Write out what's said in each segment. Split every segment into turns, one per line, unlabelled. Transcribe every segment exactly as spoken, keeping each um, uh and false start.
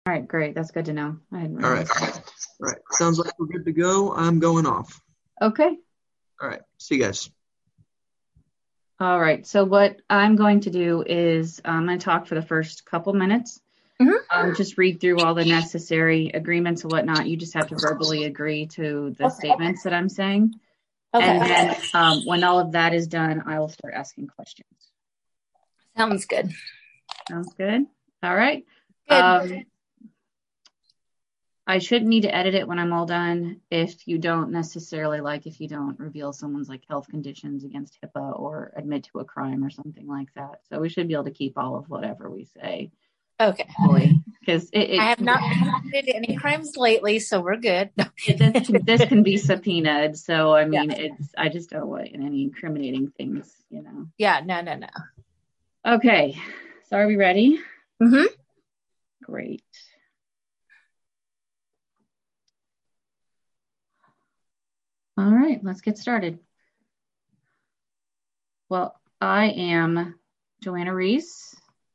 All right, great. That's good to know. I hadn't
All right.
realized.
All right. Sounds like we're good to go. I'm going off.
Okay.
All right. See you guys.
All right. So what I'm going to do is I'm going to talk for the first couple minutes.
Mhm.
Um, just read through all the necessary agreements and whatnot. You just have to verbally agree to the
Okay.
statements that I'm saying.
Okay.
And then um, when all of that is done, I will start asking questions.
Sounds good.
Sounds good. All right.
Good.
Um, I shouldn't need to edit it when I'm all done if you don't necessarily like if you don't reveal someone's like health conditions against HIPAA or admit to a crime or something like that. So we should be able to keep all of whatever we say.
Okay.
Because it, it,
I have not committed any crimes lately, so we're good.
this, this can be subpoenaed. So I mean, yeah. it's I just don't want any incriminating things, you know.
Yeah. No. No. No.
Okay. So are we ready?
Mm-hmm.
Great. All right, let's get started. Well, I am Joanna Reese,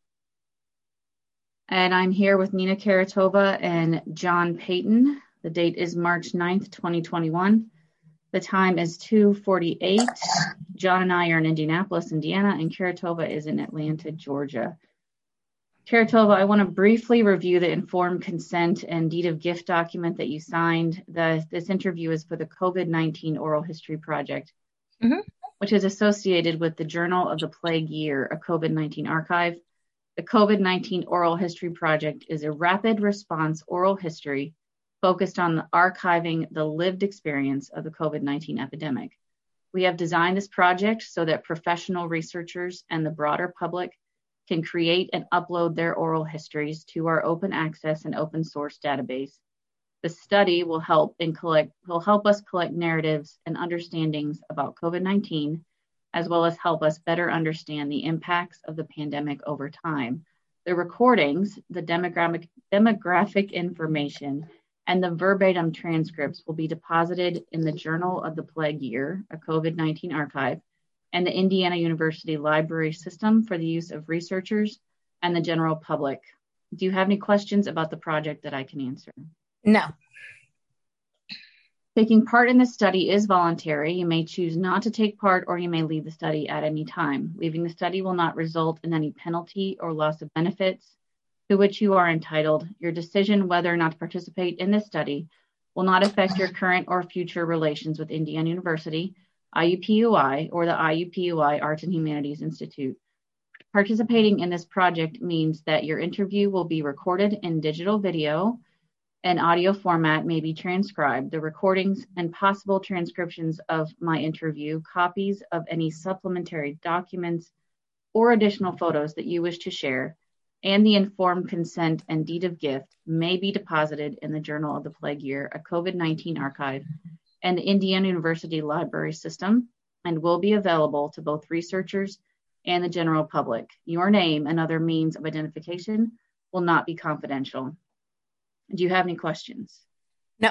and I'm here with Nina Karatova and John Payton. The date is March ninth, twenty twenty-one. The time is two forty-eight. John and I are in Indianapolis, Indiana, and Karatova is in Atlanta, Georgia. Karatova, I want to briefly review the informed consent and deed of gift document that you signed. The, this interview is for the COVID nineteen Oral History Project, mm-hmm. which is associated with the Journal of the Plague Year, a COVID nineteen archive. The COVID nineteen Oral History Project is a rapid response oral history focused on the archiving the lived experience of the COVID nineteen epidemic. We have designed this project so that professional researchers and the broader public can create and upload their oral histories to our open access and open source database. The study will help in collect will help us collect narratives and understandings about COVID nineteen, as well as help us better understand the impacts of the pandemic over time. The recordings, the demographic demographic information, and the verbatim transcripts will be deposited in the Journal of the Plague Year, a COVID nineteen archive, and the Indiana University Library System for the use of researchers and the general public. Do you have any questions about the project that I can answer?
No.
Taking part in this study is voluntary. You may choose not to take part, or you may leave the study at any time. Leaving the study will not result in any penalty or loss of benefits to which you are entitled. Your decision whether or not to participate in this study will not affect your current or future relations with Indiana University, I U P U I, or the I U P U I Arts and Humanities Institute. Participating in this project means that your interview will be recorded in digital video and audio format may be transcribed. The recordings and possible transcriptions of my interview, copies of any supplementary documents or additional photos that you wish to share, and the informed consent and deed of gift may be deposited in the Journal of the Plague Year, a COVID nineteen archive, and the Indiana University Library System, and will be available to both researchers and the general public. Your name and other means of identification will not be confidential. Do you have any questions?
No.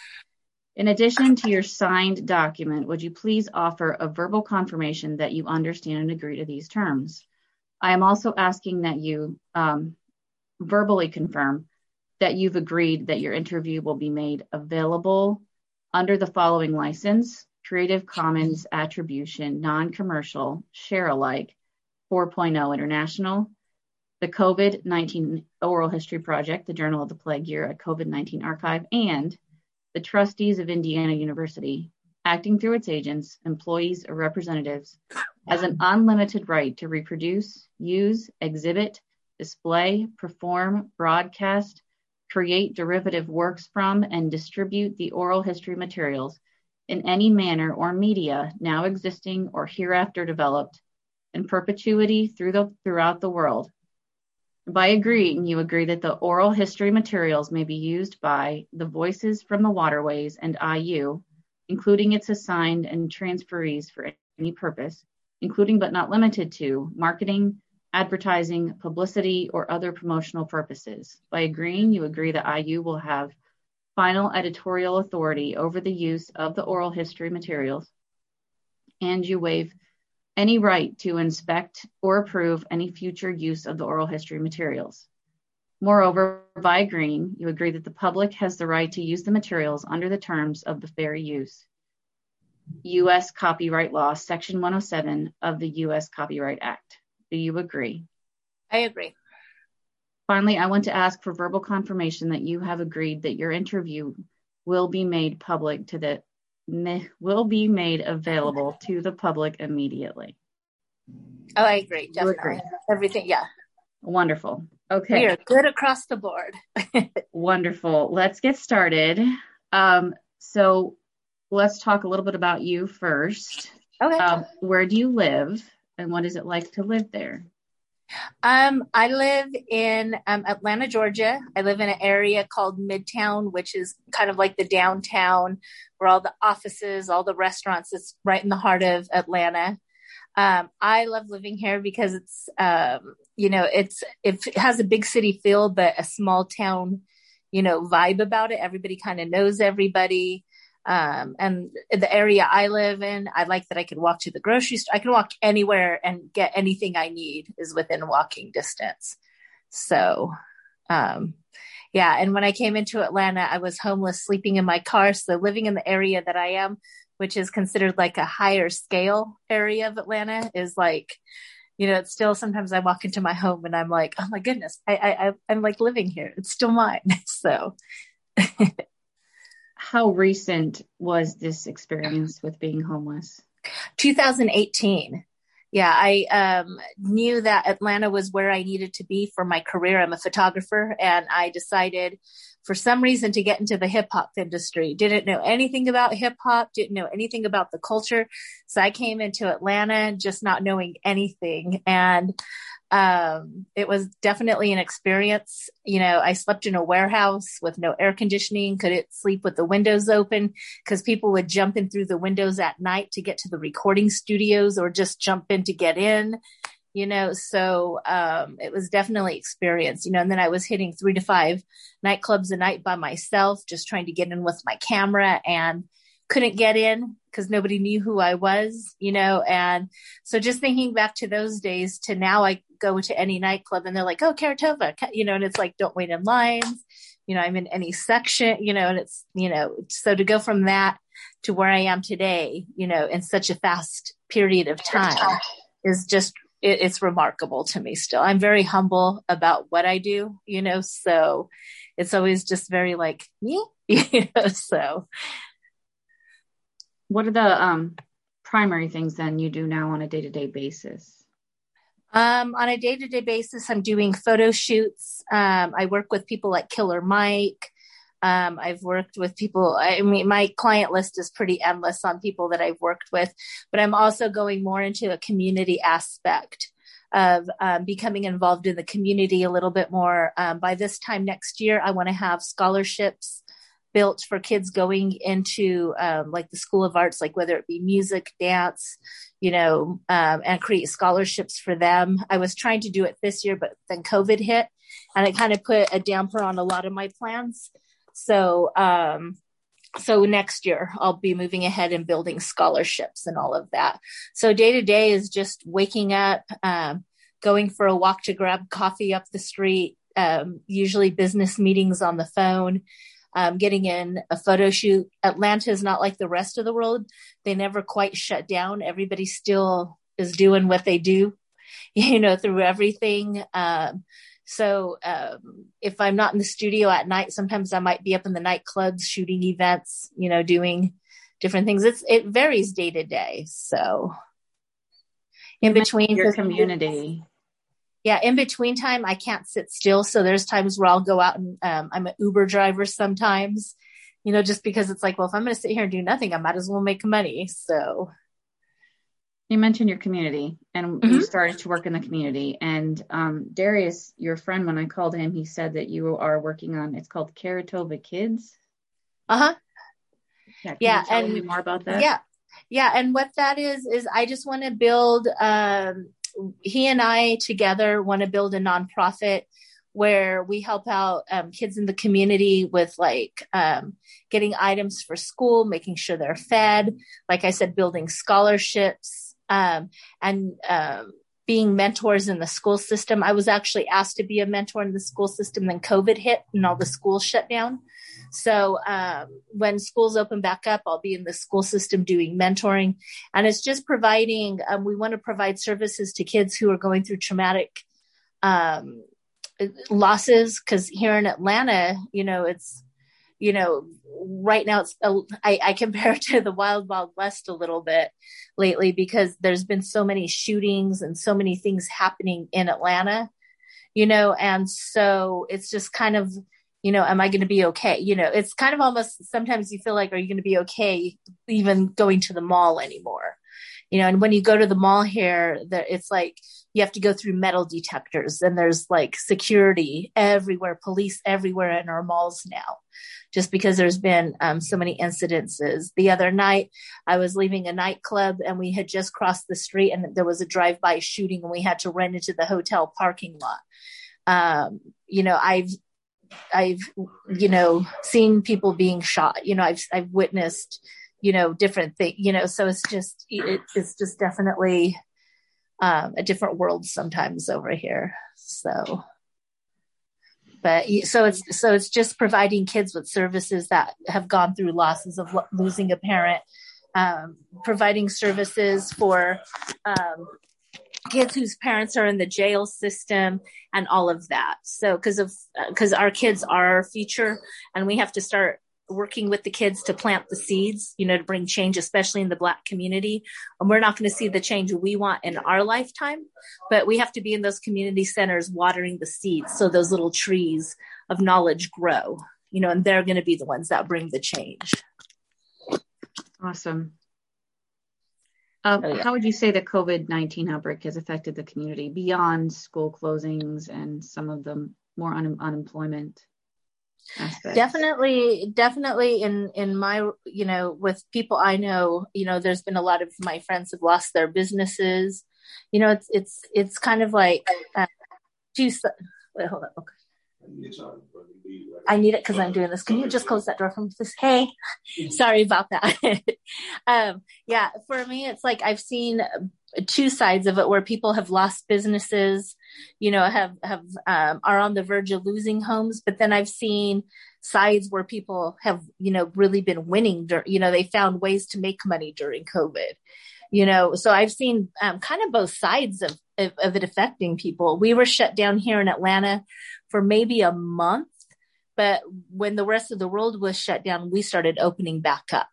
In addition to your signed document, would you please offer a verbal confirmation that you understand and agree to these terms? I am also asking that you um, verbally confirm that you've agreed that your interview will be made available under the following license: Creative Commons Attribution, Non-Commercial, Share-alike, four point oh International, the COVID nineteen Oral History Project, the Journal of the Plague Year, a COVID nineteen archive, and the trustees of Indiana University, acting through its agents, employees, or representatives, has an unlimited right to reproduce, use, exhibit, display, perform, broadcast, create derivative works from, and distribute the oral history materials in any manner or media now existing or hereafter developed in perpetuity through the, throughout the world. By agreeing, you agree that the oral history materials may be used by the Voices from the Waterways and I U, including its assigned and transferees for any purpose, including but not limited to marketing, advertising, publicity, or other promotional purposes. By agreeing, you agree that I U will have final editorial authority over the use of the oral history materials, and you waive any right to inspect or approve any future use of the oral history materials. Moreover, by agreeing, you agree that the public has the right to use the materials under the terms of the fair use U S copyright law, section one oh seven of the U S Copyright Act. Do you agree?
I agree.
Finally, I want to ask for verbal confirmation that you have agreed that your interview will be made public to the will be made available to the public immediately.
Oh, I agree.
You
Definitely.
agree.
Everything. Yeah.
Wonderful. Okay.
We are good across the board.
Wonderful. Let's get started. Um, so let's talk a little bit about you first.
Okay.
Um, where do you live and what is it like to live there?
Um, I live in um, Atlanta, Georgia. I live in an area called Midtown, which is kind of like the downtown where all the offices, all the restaurants. It's right in the heart of Atlanta. Um, I love living here because it's, um, you know, it's, it has a big city feel, but a small town, you know, vibe about it. Everybody kind of knows everybody. Um, and the area I live in, I like that I could walk to the grocery store. I can walk anywhere and get anything I need is within walking distance. So, um, yeah. And when I came into Atlanta, I was homeless, sleeping in my car. So living in the area that I am, which is considered like a higher scale area of Atlanta, is like, you know, it's still, sometimes I walk into my home and I'm like, oh my goodness, I, I, I'm like living here. It's still mine. So.
How recent was this experience with being homeless?
two thousand eighteen. Yeah, I um, knew that Atlanta was where I needed to be for my career. I'm a photographer, and I decided for some reason to get into the hip hop industry. Didn't know anything about hip hop, didn't know anything about the culture. So I came into Atlanta just not knowing anything. And um, it was definitely an experience. You know, I slept in a warehouse with no air conditioning, couldn't sleep with the windows open because people would jump in through the windows at night to get to the recording studios or just jump in to get in, you know, so um, it was definitely experience, you know, and then I was hitting three to five nightclubs a night by myself, just trying to get in with my camera and couldn't get in because nobody knew who I was, you know, and so just thinking back to those days to now, I go to any nightclub and they're like, oh, Karatova, you know, and it's like, don't wait in lines, you know, I'm in any section, you know, and it's, you know, so to go from that to where I am today, you know, in such a fast period of time is just, it, it's remarkable to me still. I'm very humble about what I do, you know, so it's always just very like me, you know, so.
What are the um, primary things then you do now on a day-to-day basis?
Um, on a day-to-day basis, I'm doing photo shoots. Um, I work with people like Killer Mike. Um, I've worked with people. I mean, my client list is pretty endless on people that I've worked with, but I'm also going more into a community aspect of um, becoming involved in the community a little bit more. Um, by this time next year, I want to have scholarships built for kids going into um, like the School of Arts, like whether it be music, dance, you know, um, and create scholarships for them. I was trying to do it this year, but then COVID hit and it kind of put a damper on a lot of my plans. So, um, so next year I'll be moving ahead and building scholarships and all of that. So day to day is just waking up, um, going for a walk to grab coffee up the street, um, usually business meetings on the phone, Um, getting in a photo shoot. Atlanta is not like the rest of the world. They never quite shut down. Everybody still is doing what they do, you know, through everything. Um, so um, if I'm not in the studio at night, sometimes I might be up in the nightclubs shooting events, you know, doing different things. It's, it varies day to day. So in between
your community.
Yeah, in between time, I can't sit still. So there's times where I'll go out and um, I'm an Uber driver sometimes, you know, just because it's like, well, if I'm going to sit here and do nothing, I might as well make money. So.
You mentioned your community and
Mm-hmm.
you started to work in the community. And um, Darius, your friend, when I called him, he said that you are working on, it's called Karatova Kids.
Uh-huh.
Yeah. Can
Yeah.
you tell
and
me more about that?
Yeah. Yeah. And what that is, is I just want to build, um, he and I together want to build a nonprofit where we help out um, kids in the community with like um, getting items for school, making sure they're fed. Like I said, building scholarships um, and um, being mentors in the school system. I was actually asked to be a mentor in the school system, then COVID hit and all the schools shut down. So um, when schools open back up, I'll be in the school system doing mentoring. And it's just providing, um, we want to provide services to kids who are going through traumatic um, losses. Because here in Atlanta, you know, it's, you know, right now it's, I, I compare it to the wild, wild west a little bit lately, because there's been so many shootings and so many things happening in Atlanta, you know, and so it's just kind of, you know, am I going to be okay? You know, it's kind of almost, sometimes you feel like, are you going to be okay even going to the mall anymore? You know, and when you go to the mall here, there, it's like you have to go through metal detectors, and there's like security everywhere, police everywhere in our malls now, just because there's been um, so many incidences. The other night, I was leaving a nightclub, and we had just crossed the street, and there was a drive-by shooting, and we had to run into the hotel parking lot. Um, you know, I've I've, you know, seen people being shot, you know, I've, I've witnessed, you know, different things, you know, so it's just, it, it's just definitely um, a different world sometimes over here. So, but so it's, so it's just providing kids with services that have gone through losses of lo- losing a parent, um, providing services for, um, kids whose parents are in the jail system and all of that. So because of because our kids are our future, and we have to start working with the kids to plant the seeds, you know, to bring change, especially in the Black community. And we're not going to see the change we want in our lifetime, but we have to be in those community centers watering the seeds so those little trees of knowledge grow, you know, and they're going to be the ones that bring the change.
Awesome. Uh, oh, yeah. How would you say the COVID nineteen outbreak has affected the community beyond school closings and some of the more un- unemployment aspects?
Definitely, definitely in, in my, you know, with people I know, you know, there's been a lot of my friends have lost their businesses. You know, it's, it's, it's kind of like, uh, two, wait, hold on. Okay. I need it because I'm doing this. Can you just close that door for me, please? Hey, sorry about that. um, yeah, for me, it's like I've seen two sides of it where people have lost businesses, you know, have, have, um, are on the verge of losing homes. But then I've seen sides where people have, you know, really been winning, dur- you know, they found ways to make money during COVID, you know, so I've seen um, kind of both sides of, of, of it affecting people. We were shut down here in Atlanta for maybe a month. But when the rest of the world was shut down, we started opening back up,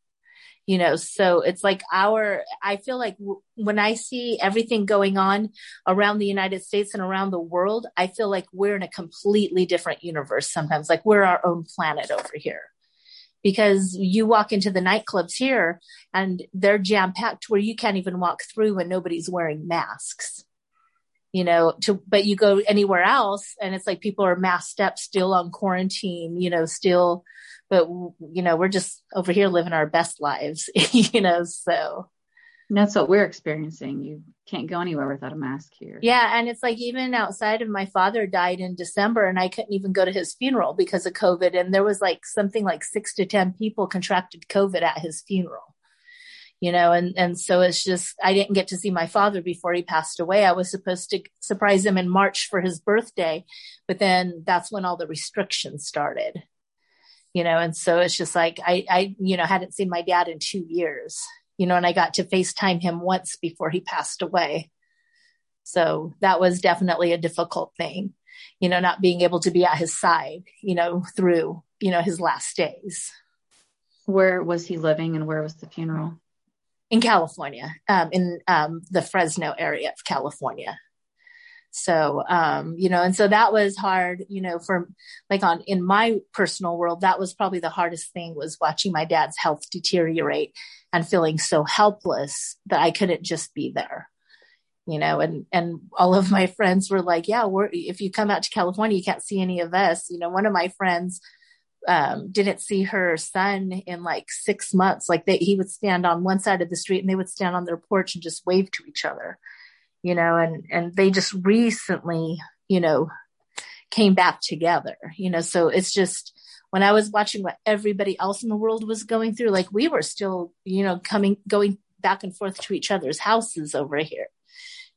you know, so it's like our, I feel like w- when I see everything going on around the United States and around the world, I feel like we're in a completely different universe sometimes, like we're our own planet over here. Because you walk into the nightclubs here and they're jam packed where you can't even walk through and nobody's wearing masks. You know, to, but you go anywhere else and it's like people are masked up still on quarantine, you know, still, but you know, we're just over here living our best lives, you know, so.
And that's what we're experiencing. You can't go anywhere without a mask here.
Yeah. And it's like, even outside of my father died in December and I couldn't even go to his funeral because of COVID. And there was like something like six to ten people contracted COVID at his funeral. You know, and, and so it's just, I didn't get to see my father before he passed away. I was supposed to surprise him in March for his birthday, but then that's when all the restrictions started, you know, and so it's just like, I, I, you know, hadn't seen my dad in two years, you know, and I got to FaceTime him once before he passed away. So that was definitely a difficult thing, you know, not being able to be at his side, you know, through, you know, his last days.
Where was he living and where was the funeral?
In California, um, in um, the Fresno area of California. So, um, you know, and so that was hard, you know, for like on in my personal world, that was probably the hardest thing, was watching my dad's health deteriorate and feeling so helpless that I couldn't just be there, you know, and, and all of my friends were like, yeah, we're, if you come out to California, you can't see any of us. You know, one of my friends um, didn't see her son in like six months. Like they, he would stand on one side of the street and they would stand on their porch and just wave to each other, you know, and, and they just recently, you know, came back together, you know, so it's just, when I was watching what everybody else in the world was going through, like we were still, you know, coming, going back and forth to each other's houses over here,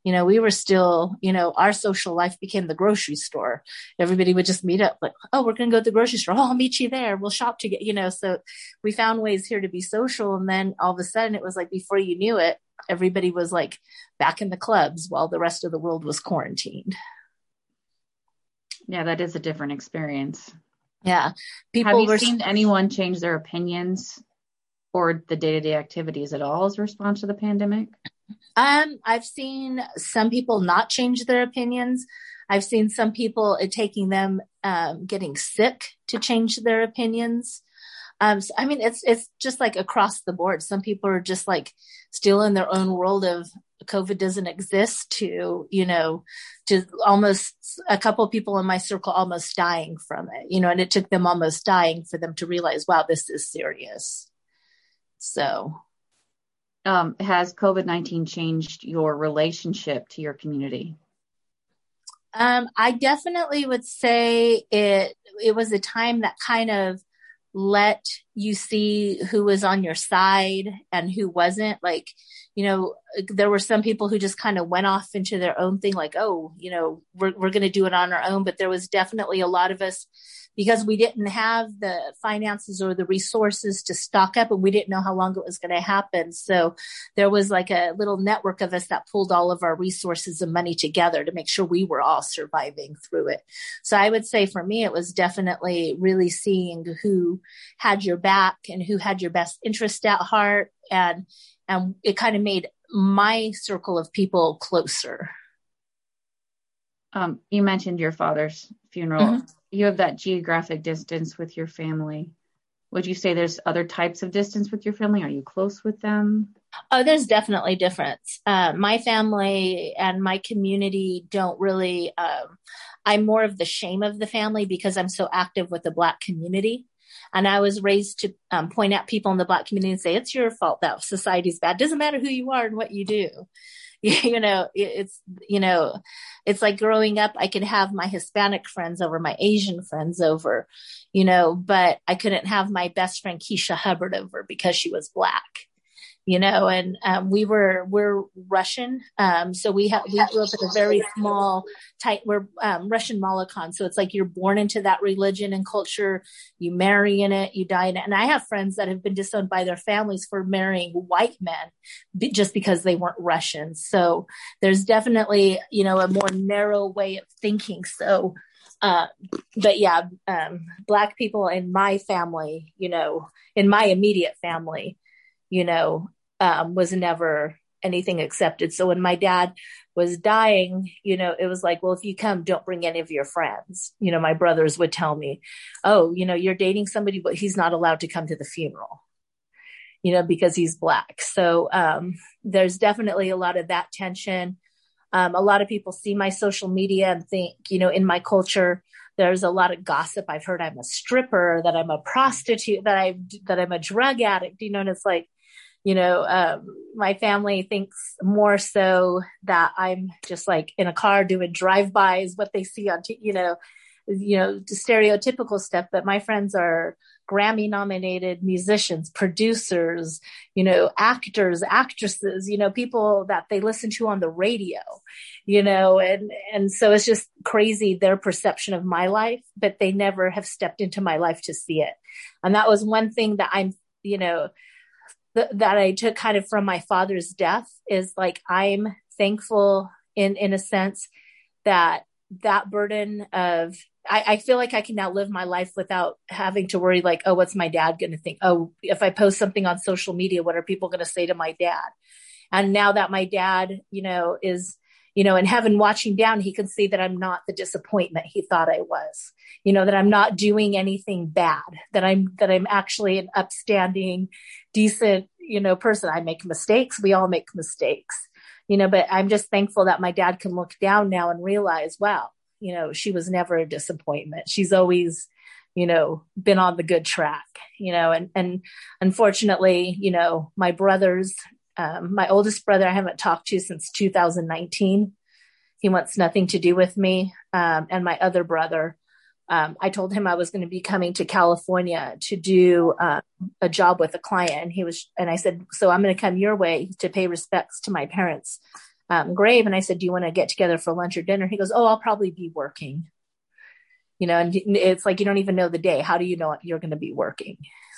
You know, we were still, you know, our social life became the grocery store. Everybody would just meet up like, oh, we're going to go to the grocery store. Oh, I'll meet you there. We'll shop together, you know, so we found ways here to be social. And then all of a sudden it was like, before you knew it, everybody was like back in the clubs while the rest of the world was quarantined.
Yeah, that is a different experience.
Yeah. People
Have you
were
seen anyone change their opinions or the day-to-day activities at all as a response to the pandemic?
Um, I've seen some people not change their opinions. I've seen some people it taking them um, getting sick to change their opinions. Um, so, I mean, it's it's just like across the board. Some people are just like still in their own world of COVID doesn't exist to, you know, to almost a couple of people in my circle almost dying from it, you know, and it took them almost dying for them to realize, wow, this is serious. So.
Um, has COVID nineteen changed your relationship to your community?
Um, I definitely would say it, it was a time that kind of let you see who was on your side and who wasn't. Like, you know, there were some people who just kind of went off into their own thing, like, oh, you know, we're, we're going to do it on our own. But there was definitely a lot of us, because we didn't have the finances or the resources to stock up and we didn't know how long it was going to happen. So there was like a little network of us that pulled all of our resources and money together to make sure we were all surviving through it. So I would say for me, it was definitely really seeing who had your back and who had your best interest at heart. And, and it kind of made my circle of people closer.
Um, you mentioned your father's funeral. Mm-hmm. You have that geographic distance with your family. Would you say there's other types of distance with your family? Are you close with them?
Oh, there's definitely difference. Uh, my family and my community don't really, um, I'm more of the shame of the family because I'm so active with the Black community. And I was raised to um, point out people in the Black community and say, it's your fault that society's bad. Doesn't matter who you are and what you do. You know, it's, you know, it's like growing up, I could have my Hispanic friends over, my Asian friends over, you know, but I couldn't have my best friend Keisha Hubbard over because she was Black, you know, and um, we were, we're Russian. Um, so we have, we grew up in a very small, tight, we're um, Russian Molokhan. So it's like you're born into that religion and culture, you marry in it, you die in it. And I have friends that have been disowned by their families for marrying white men b- just because they weren't Russian. So there's definitely, you know, a more narrow way of thinking. So, uh, but yeah, um, Black people in my family, you know, in my immediate family, you know, um, was never anything accepted. So when my dad was dying, you know, it was like, well, if you come, don't bring any of your friends. You know, my brothers would tell me, oh, you know, you're dating somebody, but he's not allowed to come to the funeral, you know, because he's Black. So um, there's definitely a lot of that tension. Um, a lot of people see my social media and think, you know, in my culture, there's a lot of gossip. I've heard I'm a stripper, that I'm a prostitute, that I that I'm a drug addict, you know, and it's like, you know, um, my family thinks more so that I'm just like in a car doing drive-bys, what they see on, t- you know, you know, stereotypical stuff. But my friends are Grammy-nominated musicians, producers, you know, actors, actresses, you know, people that they listen to on the radio, you know, and, and so it's just crazy their perception of my life, but they never have stepped into my life to see it. And that was one thing that I'm, you know, th- that I took kind of from my father's death is like, I'm thankful in, in a sense that that burden of, I, I feel like I can now live my life without having to worry like, oh, what's my dad going to think? Oh, if I post something on social media, what are people going to say to my dad? And now that my dad, you know, is, you know, in heaven watching down, he can see that I'm not the disappointment he thought I was, you know, that I'm not doing anything bad, that I'm, that I'm actually an upstanding, decent, you know, person. I make mistakes. We all make mistakes, you know, but I'm just thankful that my dad can look down now and realize, wow, you know, she was never a disappointment. She's always, you know, been on the good track, you know, and, and unfortunately, you know, my brothers, um, my oldest brother, I haven't talked to since two thousand nineteen. He wants nothing to do with me. Um, and my other brother, um, I told him I was going to be coming to California to do uh, a job with a client. And he was, and I said, so I'm going to come your way to pay respects to my parents' um, grave. And I said, do you want to get together for lunch or dinner? He goes, oh, I'll probably be working, you know, and it's like, you don't even know the day. How do you know you're going to be working?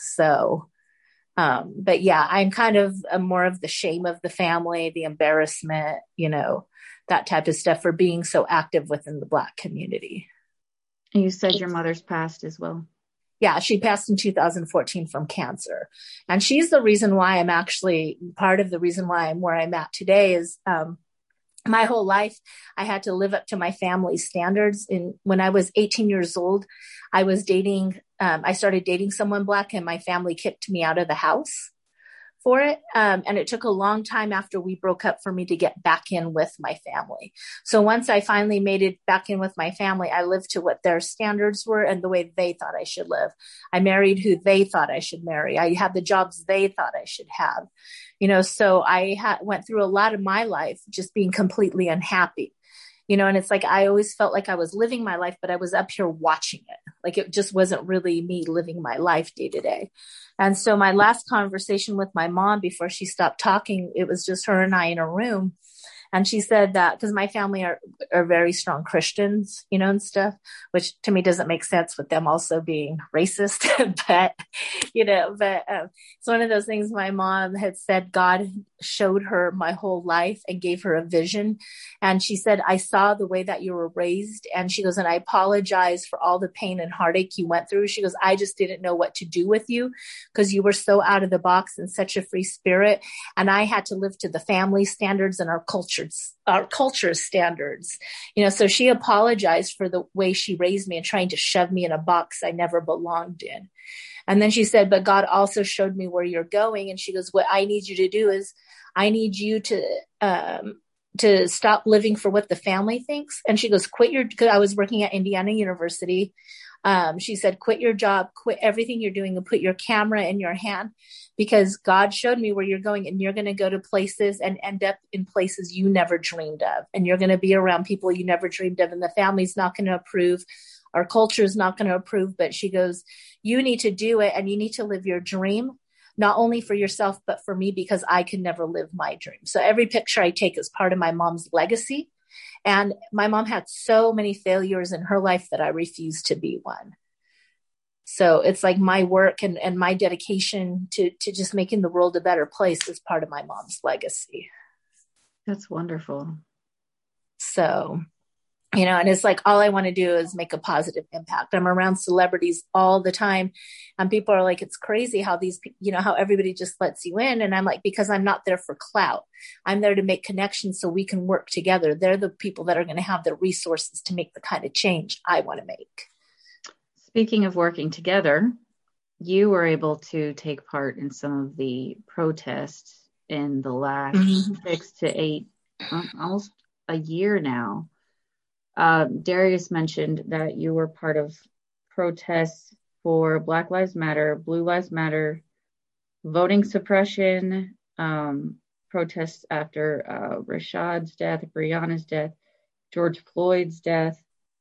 So, um, but yeah, I'm kind of a more of the shame of the family, the embarrassment, you know, that type of stuff for being so active within the Black community.
And you said your mother's passed as well.
Yeah, she passed in two thousand fourteen from cancer. And she's the reason why I'm actually, part of the reason why I'm where I'm at today is, um, my whole life, I had to live up to my family's standards. And when I was eighteen years old, I was dating, um, I started dating someone Black, and my family kicked me out of the house for it. Um, and it took a long time after we broke up for me to get back in with my family. So once I finally made it back in with my family, I lived to what their standards were and the way they thought I should live. I married who they thought I should marry. I had the jobs they thought I should have. You know, so I ha- went through a lot of my life just being completely unhappy, you know, and it's like, I always felt like I was living my life, but I was up here watching it. Like it just wasn't really me living my life day to day. And so my last conversation with my mom before she stopped talking, it was just her and I in a room. And she said that because my family are, are very strong Christians, you know, and stuff, which to me doesn't make sense with them also being racist. But, you know, but um, it's one of those things my mom had said, God showed her my whole life and gave her a vision. And she said, I saw the way that you were raised. And she goes, and I apologize for all the pain and heartache you went through. She goes, I just didn't know what to do with you because you were so out of the box and such a free spirit. And I had to live to the family standards and our culture. Our culture's standards, you know, so she apologized for the way she raised me and trying to shove me in a box I never belonged in. And then she said, but God also showed me where you're going. And she goes, what I need you to do is I need you to, um, to stop living for what the family thinks. And she goes, quit your, cause I was working at Indiana University. Um, she said, quit your job, quit everything you're doing and put your camera in your hand because God showed me where you're going and you're going to go to places and end up in places you never dreamed of. And you're going to be around people you never dreamed of. And the family's not going to approve. Our culture is not going to approve. But she goes, you need to do it and you need to live your dream, not only for yourself, but for me, because I could never live my dream. So every picture I take is part of my mom's legacy. And my mom had so many failures in her life that I refused to be one. So it's like my work and, and my dedication to, to just making the world a better place is part of my mom's legacy.
That's wonderful.
So, you know, and it's like, all I want to do is make a positive impact. I'm around celebrities all the time and people are like, it's crazy how these, you know, how everybody just lets you in. And I'm like, because I'm not there for clout. I'm there to make connections so we can work together. They're the people that are going to have the resources to make the kind of change I want to make.
Speaking of working together, you were able to take part in some of the protests in the last mm-hmm. six to eight, almost a year now. Uh, Darius mentioned that you were part of protests for Black Lives Matter, Blue Lives Matter, voting suppression, um, protests after uh, Rashad's death, Breonna's death, George Floyd's death.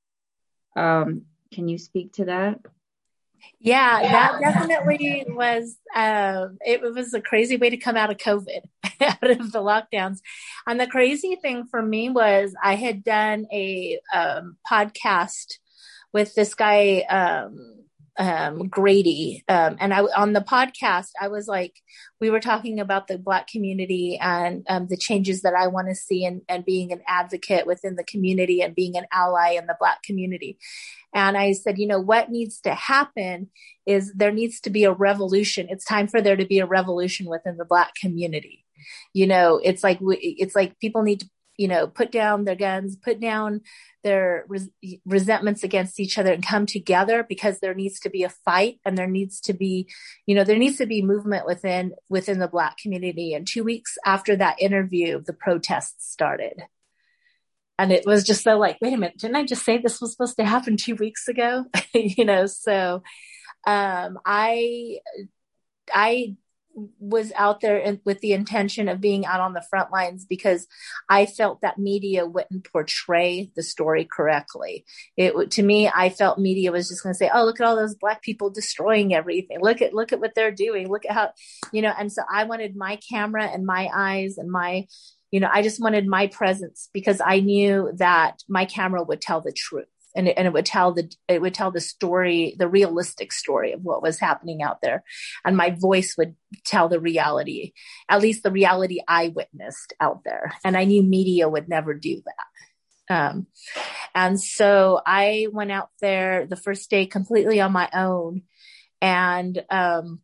Um, can you speak to that?
Yeah, that definitely was, um, it was a crazy way to come out of COVID, out of the lockdowns. And the crazy thing for me was I had done a um, podcast with this guy, um, um, Grady. Um, and I, on the podcast, I was like, we were talking about the Black community and um, the changes that I want to see and, and being an advocate within the community and being an ally in the Black community. And I said, you know, what needs to happen is there needs to be a revolution. It's time for there to be a revolution within the Black community. You know, it's like, we, it's like people need to, you know, put down their guns, put down their res- resentments against each other and come together because there needs to be a fight and there needs to be, you know, there needs to be movement within, within the Black community. And two weeks after that interview, the protests started. And it was just so like, wait a minute, didn't I just say this was supposed to happen two weeks ago? you know, so um, I, I was out there in, with the intention of being out on the front lines because I felt that media wouldn't portray the story correctly. It to me, I felt media was just going to say, "Oh, look at all those Black people destroying everything. Look at look at what they're doing. Look at how, you know." And so I wanted my camera and my eyes and my, You know, I just wanted my presence because I knew that my camera would tell the truth. And it, and it would tell the, it would tell the story, the realistic story of what was happening out there. And my voice would tell the reality, at least the reality I witnessed out there. And I knew media would never do that. Um, and so I went out there the first day completely on my own. And, um,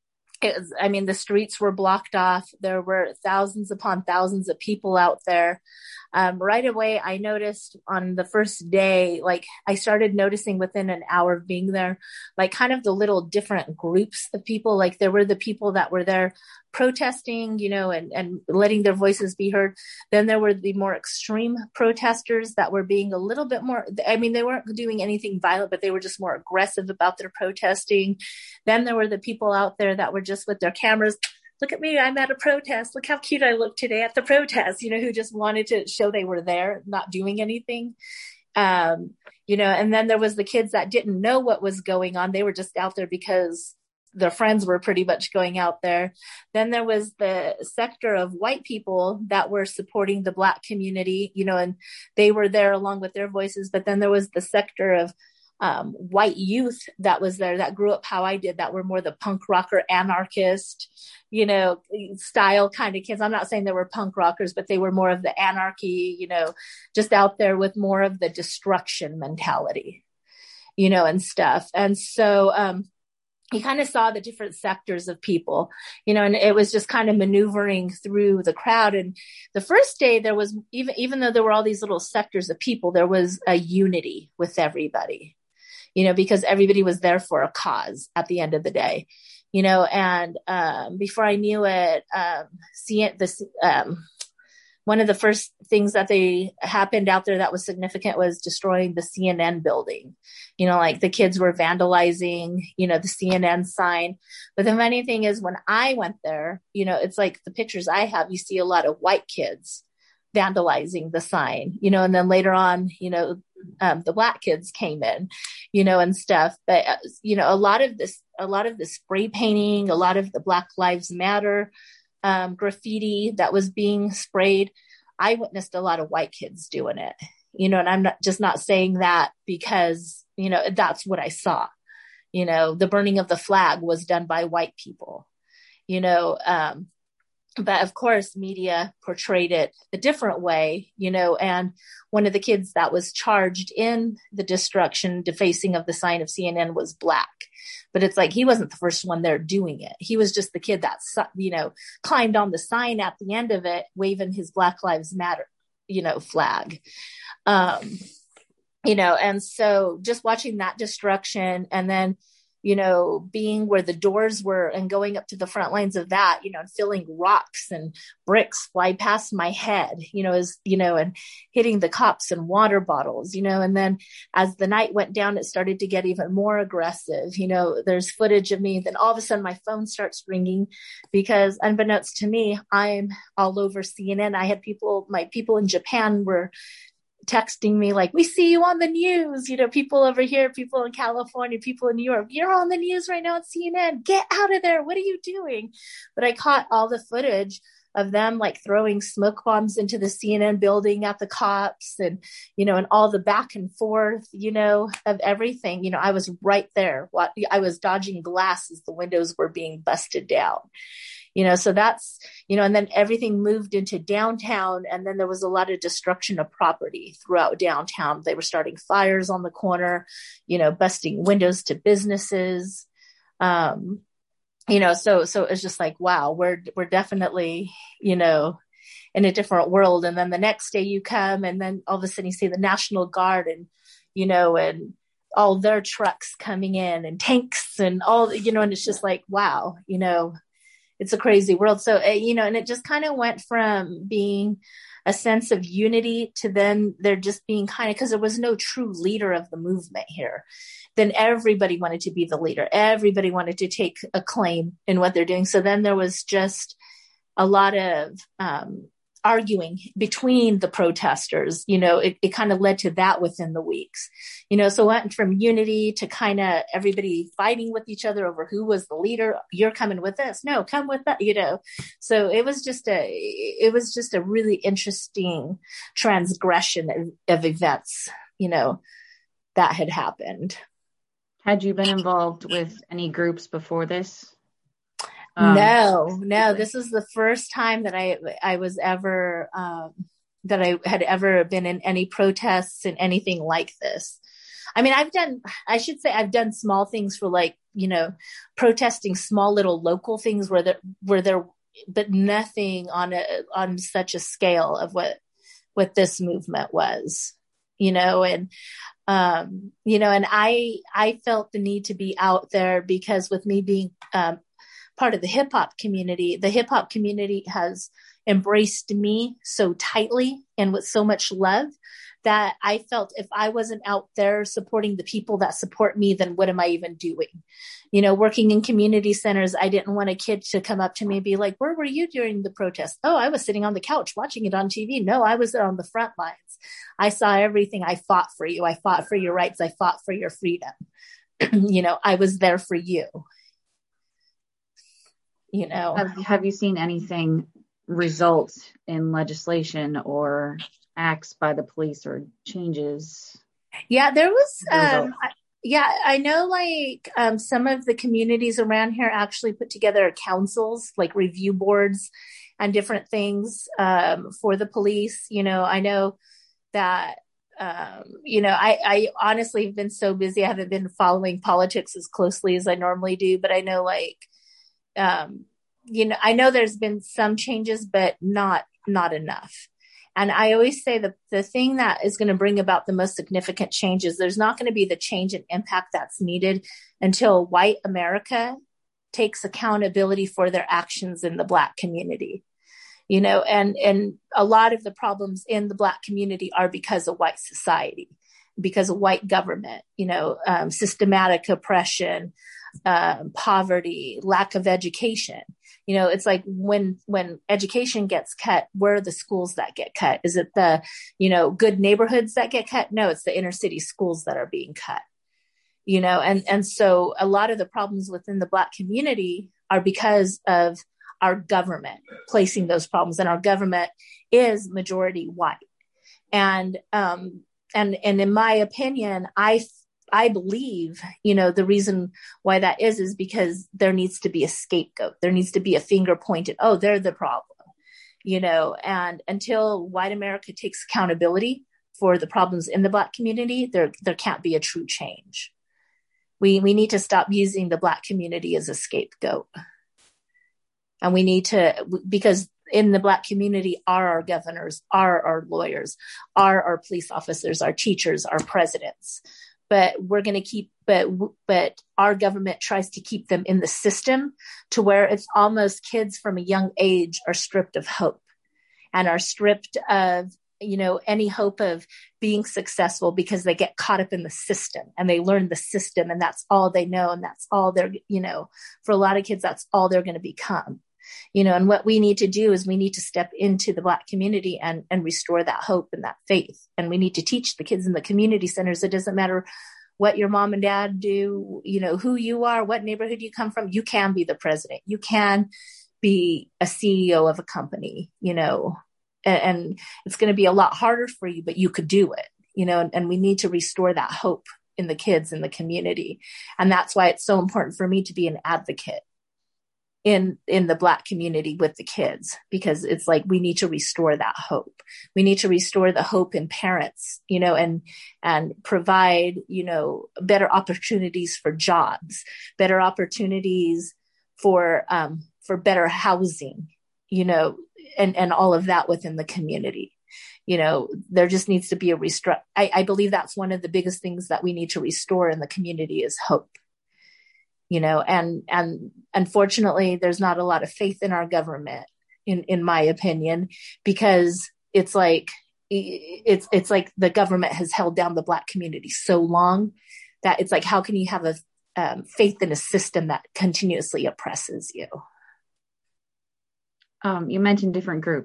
it was, I mean, the streets were blocked off. There were thousands upon thousands of people out there. Um, right away, I noticed on the first day, like I started noticing within an hour of being there, like kind of the little different groups of people. Like there were the people that were there protesting, you know, and, and letting their voices be heard. Then there were the more extreme protesters that were being a little bit more, I mean, they weren't doing anything violent, but they were just more aggressive about their protesting. Then there were the people out there that were just with their cameras. Look at me, I'm at a protest. Look how cute I look today at the protest, you know, who just wanted to show they were there, not doing anything. Um, you know, and then there was the kids that didn't know what was going on. They were just out there because their friends were pretty much going out there. Then there was the sector of white people that were supporting the Black community, you know, and they were there along with their voices. But then there was the sector of Um, white youth that was there that grew up how I did, that were more the punk rocker, anarchist, you know, style kind of kids. I'm not saying they were punk rockers, but they were more of the anarchy, you know, just out there with more of the destruction mentality, you know, and stuff. And so, um, he kind of saw the different sectors of people, you know, and it was just kind of maneuvering through the crowd. And the first day there was, even, even though there were all these little sectors of people, there was a unity with everybody. You know, because everybody was there for a cause at the end of the day, you know, and, um, before I knew it, um, see it, this, um, one of the first things that they happened out there that was significant was destroying the C N N building. You know, like the kids were vandalizing, you know, the C N N sign. But the funny thing is when I went there, you know, it's like the pictures I have, you see a lot of white kids vandalizing the sign, you know, and then later on, you know, um, the Black kids came in, you know, and stuff. But, uh, you know, a lot of this, a lot of the spray painting, a lot of the Black Lives Matter um, graffiti that was being sprayed, I witnessed a lot of white kids doing it, you know, and I'm not just not saying that because, you know, that's what I saw. You know, the burning of the flag was done by white people, you know, um, but of course, media portrayed it a different way, you know, and one of the kids that was charged in the destruction, defacing of the sign of C N N was Black. But it's like, he wasn't the first one there doing it. He was just the kid that, you know, climbed on the sign at the end of it, waving his Black Lives Matter, you know, flag. Um, you know, and so just watching that destruction and then, you know, being where the doors were and going up to the front lines of that, you know, and feeling rocks and bricks fly past my head, you know, as, you know, and hitting the cops and water bottles, you know, and then as the night went down, it started to get even more aggressive. You know, there's footage of me. Then all of a sudden my phone starts ringing because unbeknownst to me, I'm all over C N N. I had people, my people in Japan were texting me like, we see you on the news, you know, people over here, people in California, people in New York, you're on the news right now at C N N, get out of there, what are you doing? But I caught all the footage of them like throwing smoke bombs into the C N N building at the cops and, you know, and all the back and forth, you know, of everything. You know, I was right there. What I was dodging glass as the windows were being busted down. You know, so that's, you know, and then everything moved into downtown. And then there was a lot of destruction of property throughout downtown. They were starting fires on the corner, you know, busting windows to businesses. Um, you know, so, so it's just like, wow, we're, we're definitely, you know, in a different world. And then the next day you come and then all of a sudden you see the National Guard and, you know, and all their trucks coming in and tanks and all, you know, and it's just like, wow, you know, it's a crazy world. So, uh, you know, and it just kind of went from being a sense of unity to then there just being kind of, because there was no true leader of the movement here. Then everybody wanted to be the leader. Everybody wanted to take a claim in what they're doing. So then there was just a lot of um, arguing between the protesters. You know, it, it kind of led to that within the weeks, you know, so it went from unity to kind of everybody fighting with each other over who was the leader. You're coming with us. No, come with that, you know. So it was just a, it was just a really interesting transgression of, of events, you know, that had happened.
Had you been involved with any groups before this? Um,
no, no, this is the first time that I, I was ever, um, that I had ever been in any protests and anything like this. I mean, I've done, I should say I've done small things for like, you know, protesting small little local things where there, where there, but nothing on a, on such a scale of what, what this movement was, you know, and, um, you know, and I, I felt the need to be out there because with me being, um, part of the hip hop community, the hip hop community has embraced me so tightly and with so much love that I felt if I wasn't out there supporting the people that support me, then what am I even doing? You know, working in community centers, I didn't want a kid to come up to me and be like, where were you during the protest? Oh, I was sitting on the couch watching it on T V. No, I was there on the front lines. I saw everything. I fought for you. I fought for your rights. I fought for your freedom. You know, I was there for you. You know,
have, have you seen anything result in legislation or acts by the police or changes?
Yeah, there was, um, I, yeah, I know like um, some of the communities around here actually put together councils, like review boards and different things um, for the police. You know, I know that, um, you know, I, I honestly have been so busy. I haven't been following politics as closely as I normally do, but I know like, um, you know, I know there's been some changes, but not, not enough. And I always say that the thing that is going to bring about the most significant changes, there's not going to be the change and impact that's needed until white America takes accountability for their actions in the Black community. You know, and, and a lot of the problems in the Black community are because of white society, because of white government, you know, um, systematic oppression, um, poverty, lack of education. You know, it's like when, when education gets cut, where are the schools that get cut? Is it the, you know, good neighborhoods that get cut? No, it's the inner city schools that are being cut, you know, and, and so a lot of the problems within the Black community are because of our government placing those problems, and our government is majority white. And, um, and, and in my opinion, I I believe, you know, the reason why that is, is because there needs to be a scapegoat. There needs to be a finger pointed. Oh, they're the problem, you know, and until white America takes accountability for the problems in the Black community, there, there can't be a true change. We, we need to stop using the Black community as a scapegoat. And we need to, because in the Black community are our governors, are our lawyers, are our police officers, our teachers, our presidents. But we're going to keep, but, but our government tries to keep them in the system to where it's almost kids from a young age are stripped of hope and are stripped of, you know, any hope of being successful because they get caught up in the system and they learn the system and that's all they know. And that's all they're, you know, for a lot of kids, that's all they're going to become. You know, and what we need to do is we need to step into the Black community and, and restore that hope and that faith. And we need to teach the kids in the community centers. It doesn't matter what your mom and dad do, you know, who you are, what neighborhood you come from. You can be the president. You can be a C E O of a company, you know, and, and it's going to be a lot harder for you, but you could do it, you know, and, and we need to restore that hope in the kids in the community. And that's why it's so important for me to be an advocate in, in the Black community with the kids, because it's like, we need to restore that hope. We need to restore the hope in parents, you know, and, and provide, you know, better opportunities for jobs, better opportunities for, um, for better housing, you know, and, and all of that within the community. You know, there just needs to be a restore. I, I believe that's one of the biggest things that we need to restore in the community is hope. You know, and, and unfortunately, there's not a lot of faith in our government, in, in my opinion, because it's like, it's, it's like the government has held down the Black community so long that it's like, how can you have a um, faith in a system that continuously oppresses you?
Um, you mentioned different groups.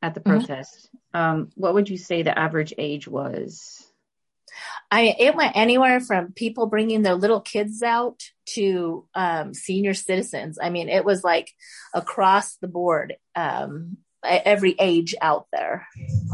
at the
Mhm.
protest. Um, what would you say the average age was?
I it went anywhere from people bringing their little kids out to um, senior citizens. I mean, it was like across the board, um, every age out there.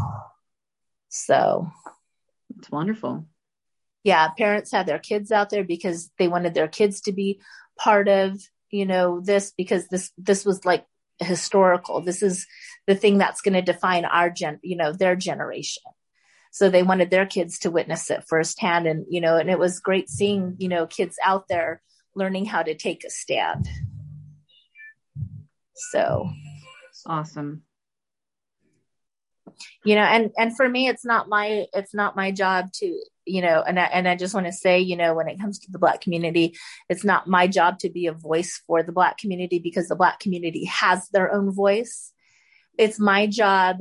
So
It's wonderful.
yeah, parents had their kids out there because they wanted their kids to be part of, you know, this, because this, this was like historical. This is the thing that's going to define our gen, you know, their generation. So they wanted their kids to witness it firsthand. And, you know, and it was great seeing, you know, kids out there learning how to take a stand. So
awesome.
You know, and, and for me, it's not my, it's not my job to, you know, and I, and I just want to say, you know, when it comes to the Black community, it's not my job to be a voice for the Black community, because the Black community has their own voice. It's my job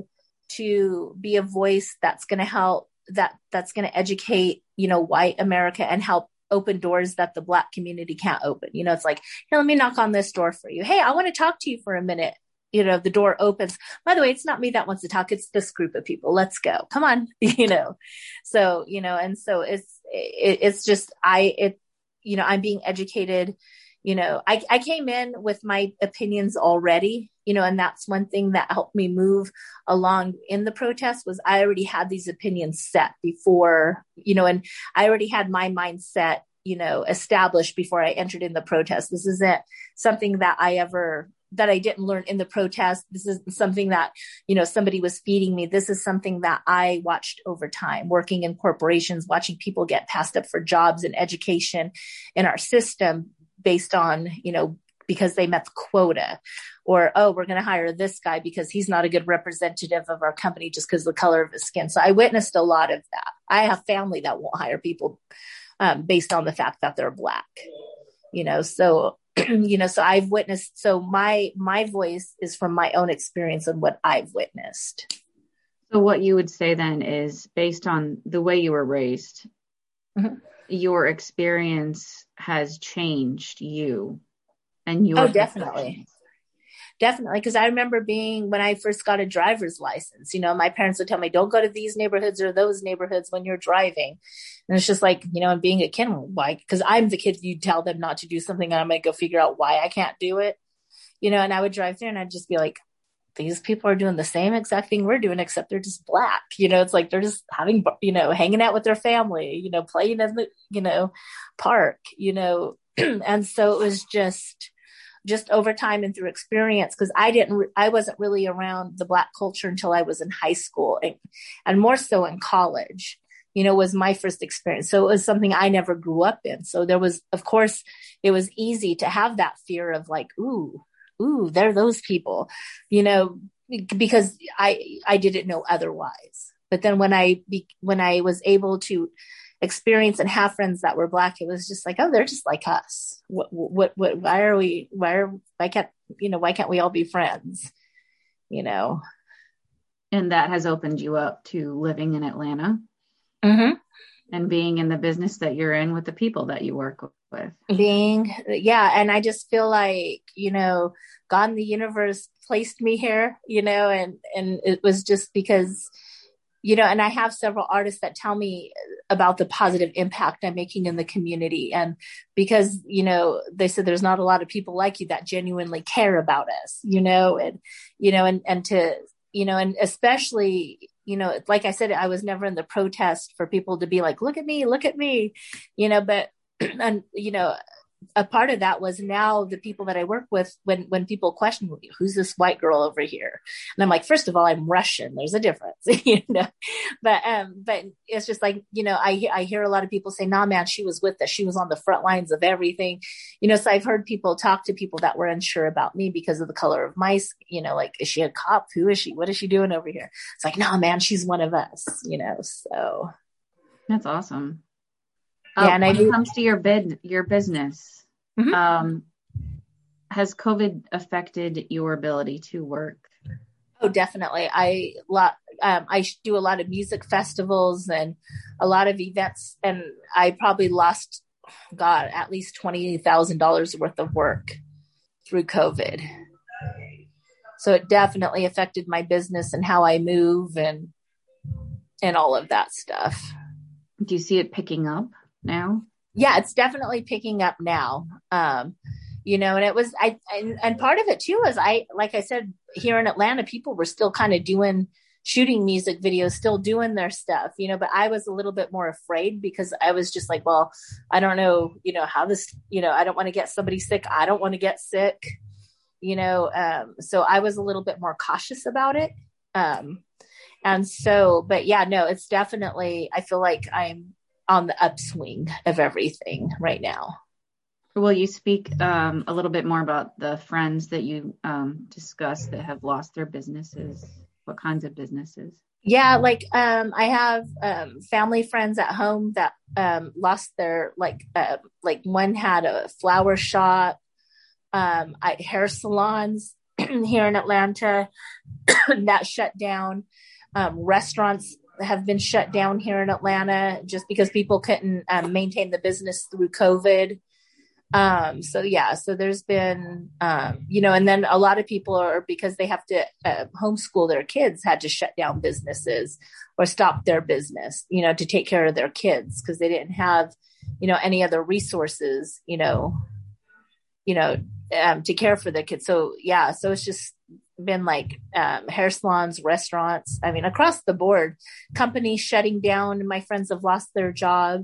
to be a voice that's going to help, that that's going to educate, you know, white America and help open doors that the Black community can't open. You know, it's like, here, let me knock on this door for you. Hey, I want to talk to you for a minute. You know, the door opens. By the way, it's not me that wants to talk. It's this group of people. Let's go. Come on. You know, so, you know, and so it's, it, it's just, I, it, you know, I'm being educated. You know, I, I came in with my opinions already, you know, and that's one thing that helped me move along in the protest was I already had these opinions set before, you know, and I already had my mindset, you know, established before I entered in the protest. This isn't something that I ever, that I didn't learn in the protest. This isn't something that, you know, somebody was feeding me. This is something that I watched over time, working in corporations, watching people get passed up for jobs and education in our system based on, you know, because they met the quota, or, oh, we're going to hire this guy because he's not a good representative of our company just because of the color of his skin. So I witnessed a lot of that. I have family that won't hire people um, based on the fact that they're Black, you know, so you know, so I've witnessed, so my, my voice is from my own experience and what I've witnessed.
So what you would say then is, based on the way you were raised, mm-hmm. your experience has changed you and your.
Oh, definitely. Definitely. Because I remember being, when I first got a driver's license, you know, my parents would tell me, don't go to these neighborhoods or those neighborhoods when you're driving. And it's just like, you know, and being a kid, why? Because I'm the kid, you tell them not to do something and I'm going to go figure out why I can't do it. You know, and I would drive through and I'd just be like, these people are doing the same exact thing we're doing, except they're just Black. You know, it's like they're just having, you know, hanging out with their family, you know, playing in the, you know, park, you know. And so it was just, just over time and through experience, because I didn't, I wasn't really around the Black culture until I was in high school, and, and more so in college, you know, was my first experience. So it was something I never grew up in. So there was, of course, it was easy to have that fear of like, ooh, ooh, they're those people, you know, because I, I didn't know otherwise. But then when I, be, when I was able to experience and have friends that were Black, it was just like, oh, they're just like us. What, what, what, why are we, why are, why can't, you know, why can't we all be friends? You know?
And that has opened you up to living in Atlanta
mm-hmm.
and being in the business that you're in with the people that you work with.
Being, yeah. And I just feel like, you know, God and the universe placed me here, you know, and, and it was just because, you know, and I have several artists that tell me about the positive impact I'm making in the community. And because, you know, they said there's not a lot of people like you that genuinely care about us, you know, and, you know, and, and to, you know, and especially, you know, like I said, I was never in the protest for people to be like, look at me, look at me, you know, but, and, you know, a part of that was now the people that I work with, when, when people question me, who's this white girl over here? And I'm like, first of all, I'm Russian. There's a difference, you know, but, um, but it's just like, you know, I, I hear a lot of people say, nah, man, she was with us. She was on the front lines of everything, you know, so I've heard people talk to people that were unsure about me because of the color of my skin, you know, like, is she a cop? Who is she? What is she doing over here? It's like, nah, man, she's one of us, you know, so.
That's awesome.
Yeah,
uh,
and
when
I
it
do,
comes to your bid, your business,
mm-hmm.
um, has COVID affected your ability to work?
Oh, definitely. I lot um, I do a lot of music festivals and a lot of events, and I probably lost, God, at least twenty thousand dollars worth of work through COVID. So it definitely affected my business and how I move and, and all of that stuff.
Do you see it picking up now?
Yeah, it's definitely picking up now. Um, you know, and it was, I, and, and part of it too was I, like I said, here in Atlanta, people were still kind of doing, shooting music videos, still doing their stuff, you know, but I was a little bit more afraid because I was just like, well, I don't know, you know, how this, you know, I don't want to get somebody sick. I don't want to get sick, you know? Um, so I was a little bit more cautious about it. Um, and so, but yeah, no, it's definitely, I feel like I'm on the upswing of everything right now.
Will you speak um, a little bit more about the friends that you um, discussed that have lost their businesses? What kinds of businesses?
Yeah, like um, I have um, family friends at home that um, lost their, like, uh, like one had a flower shop, um, I, hair salons here in Atlanta that shut down. Um, restaurants have been shut down here in Atlanta just because people couldn't um, maintain the business through COVID. Um, so yeah, so there's been, um, you know, and then a lot of people are, because they have to uh, homeschool their kids, had to shut down businesses or stop their business, you know, to take care of their kids because they didn't have, you know, any other resources, you know, you know, um, to care for their kids. So yeah, so it's just been like um, hair salons, restaurants. I mean, across the board, companies shutting down. My friends have lost their job.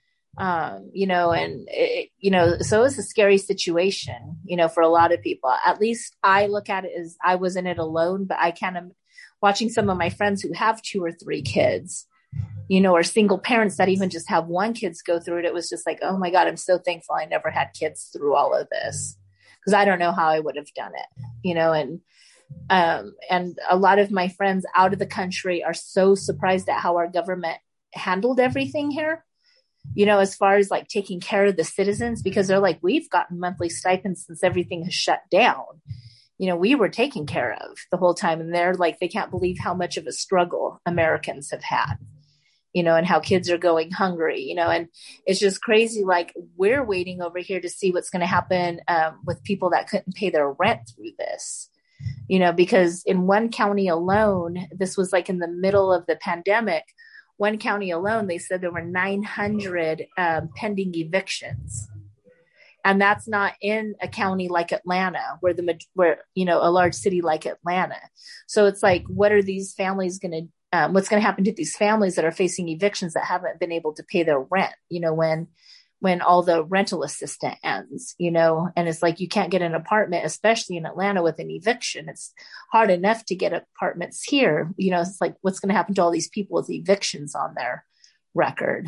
Um, you know, and, it, you know, so it's a scary situation, you know, for a lot of people. At least I look at it as I was in it alone, but I kind of watching some of my friends who have two or three kids, you know, or single parents that even just have one kids go through it. It was just like, oh my God, I'm so thankful I never had kids through all of this because I don't know how I would have done it, you know, and, um, and a lot of my friends out of the country are so surprised at how our government handled everything here. You know, as far as like taking care of the citizens, because they're like, we've gotten monthly stipends since everything has shut down. You know, we were taken care of the whole time. And they're like, they can't believe how much of a struggle Americans have had, you know, and how kids are going hungry, you know, and it's just crazy. Like we're waiting over here to see what's going to happen um, with people that couldn't pay their rent through this, you know, because in one county alone, this was like in the middle of the pandemic. One county alone, they said there were nine hundred um, pending evictions. And that's not in a county like Atlanta, where the, where, you know, a large city like Atlanta. So it's like, what are these families going to, um, what's going to happen to these families that are facing evictions that haven't been able to pay their rent, you know, when, when all the rental assistance ends, you know, and it's like, you can't get an apartment, especially in Atlanta with an eviction. It's hard enough to get apartments here. You know, it's like, what's going to happen to all these people with evictions on their record?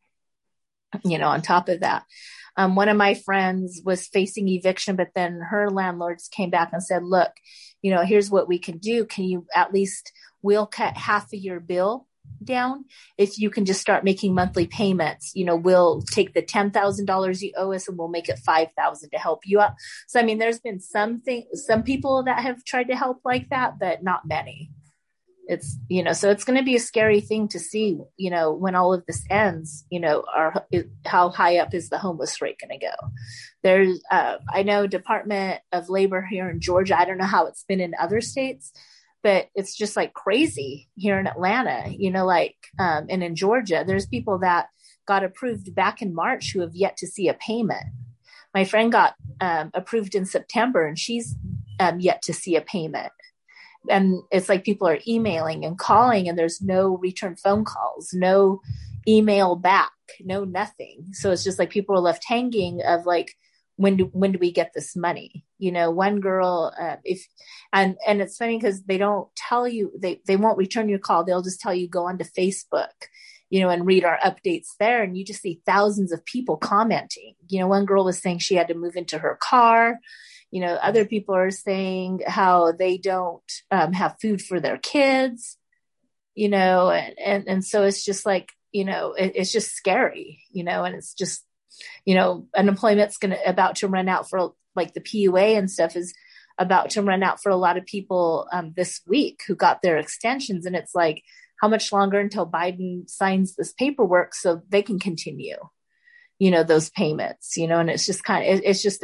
You know, on top of that, um, one of my friends was facing eviction, but then her landlords came back and said, look, you know, here's what we can do. Can you at least, we'll cut half of your bill down if you can just start making monthly payments. You know, we'll take the ten thousand dollars you owe us and we'll make it five thousand to help you out. So I mean, there's been something, some people that have tried to help like that, but not many. It's, you know, so it's going to be a scary thing to see, you know, when all of this ends, you know, our, how high up is the homeless rate going to go? There's, uh, I know Department of Labor here in Georgia, I don't know how it's been in other states, but it's just like crazy here in Atlanta, you know, like, um, and in Georgia, there's people that got approved back in March who have yet to see a payment. My friend got um, approved in September and she's um, yet to see a payment. And it's like people are emailing and calling and there's no return phone calls, no email back, no nothing. So it's just like people are left hanging of like, when do, when do we get this money? You know, one girl, uh, if, and, and it's funny because they don't tell you, they, they won't return your call. They'll just tell you, go onto Facebook, you know, and read our updates there. And you just see thousands of people commenting. You know, one girl was saying she had to move into her car. You know, other people are saying how they don't um, have food for their kids, you know, and, and, and so it's just like, you know, it, it's just scary, you know, and it's just, you know, unemployment's going to about to run out for like the P U A and stuff is about to run out for a lot of people um, this week who got their extensions. And it's like, how much longer until Biden signs this paperwork so they can continue, you know, those payments, you know, and it's just kind of, it, it's just a,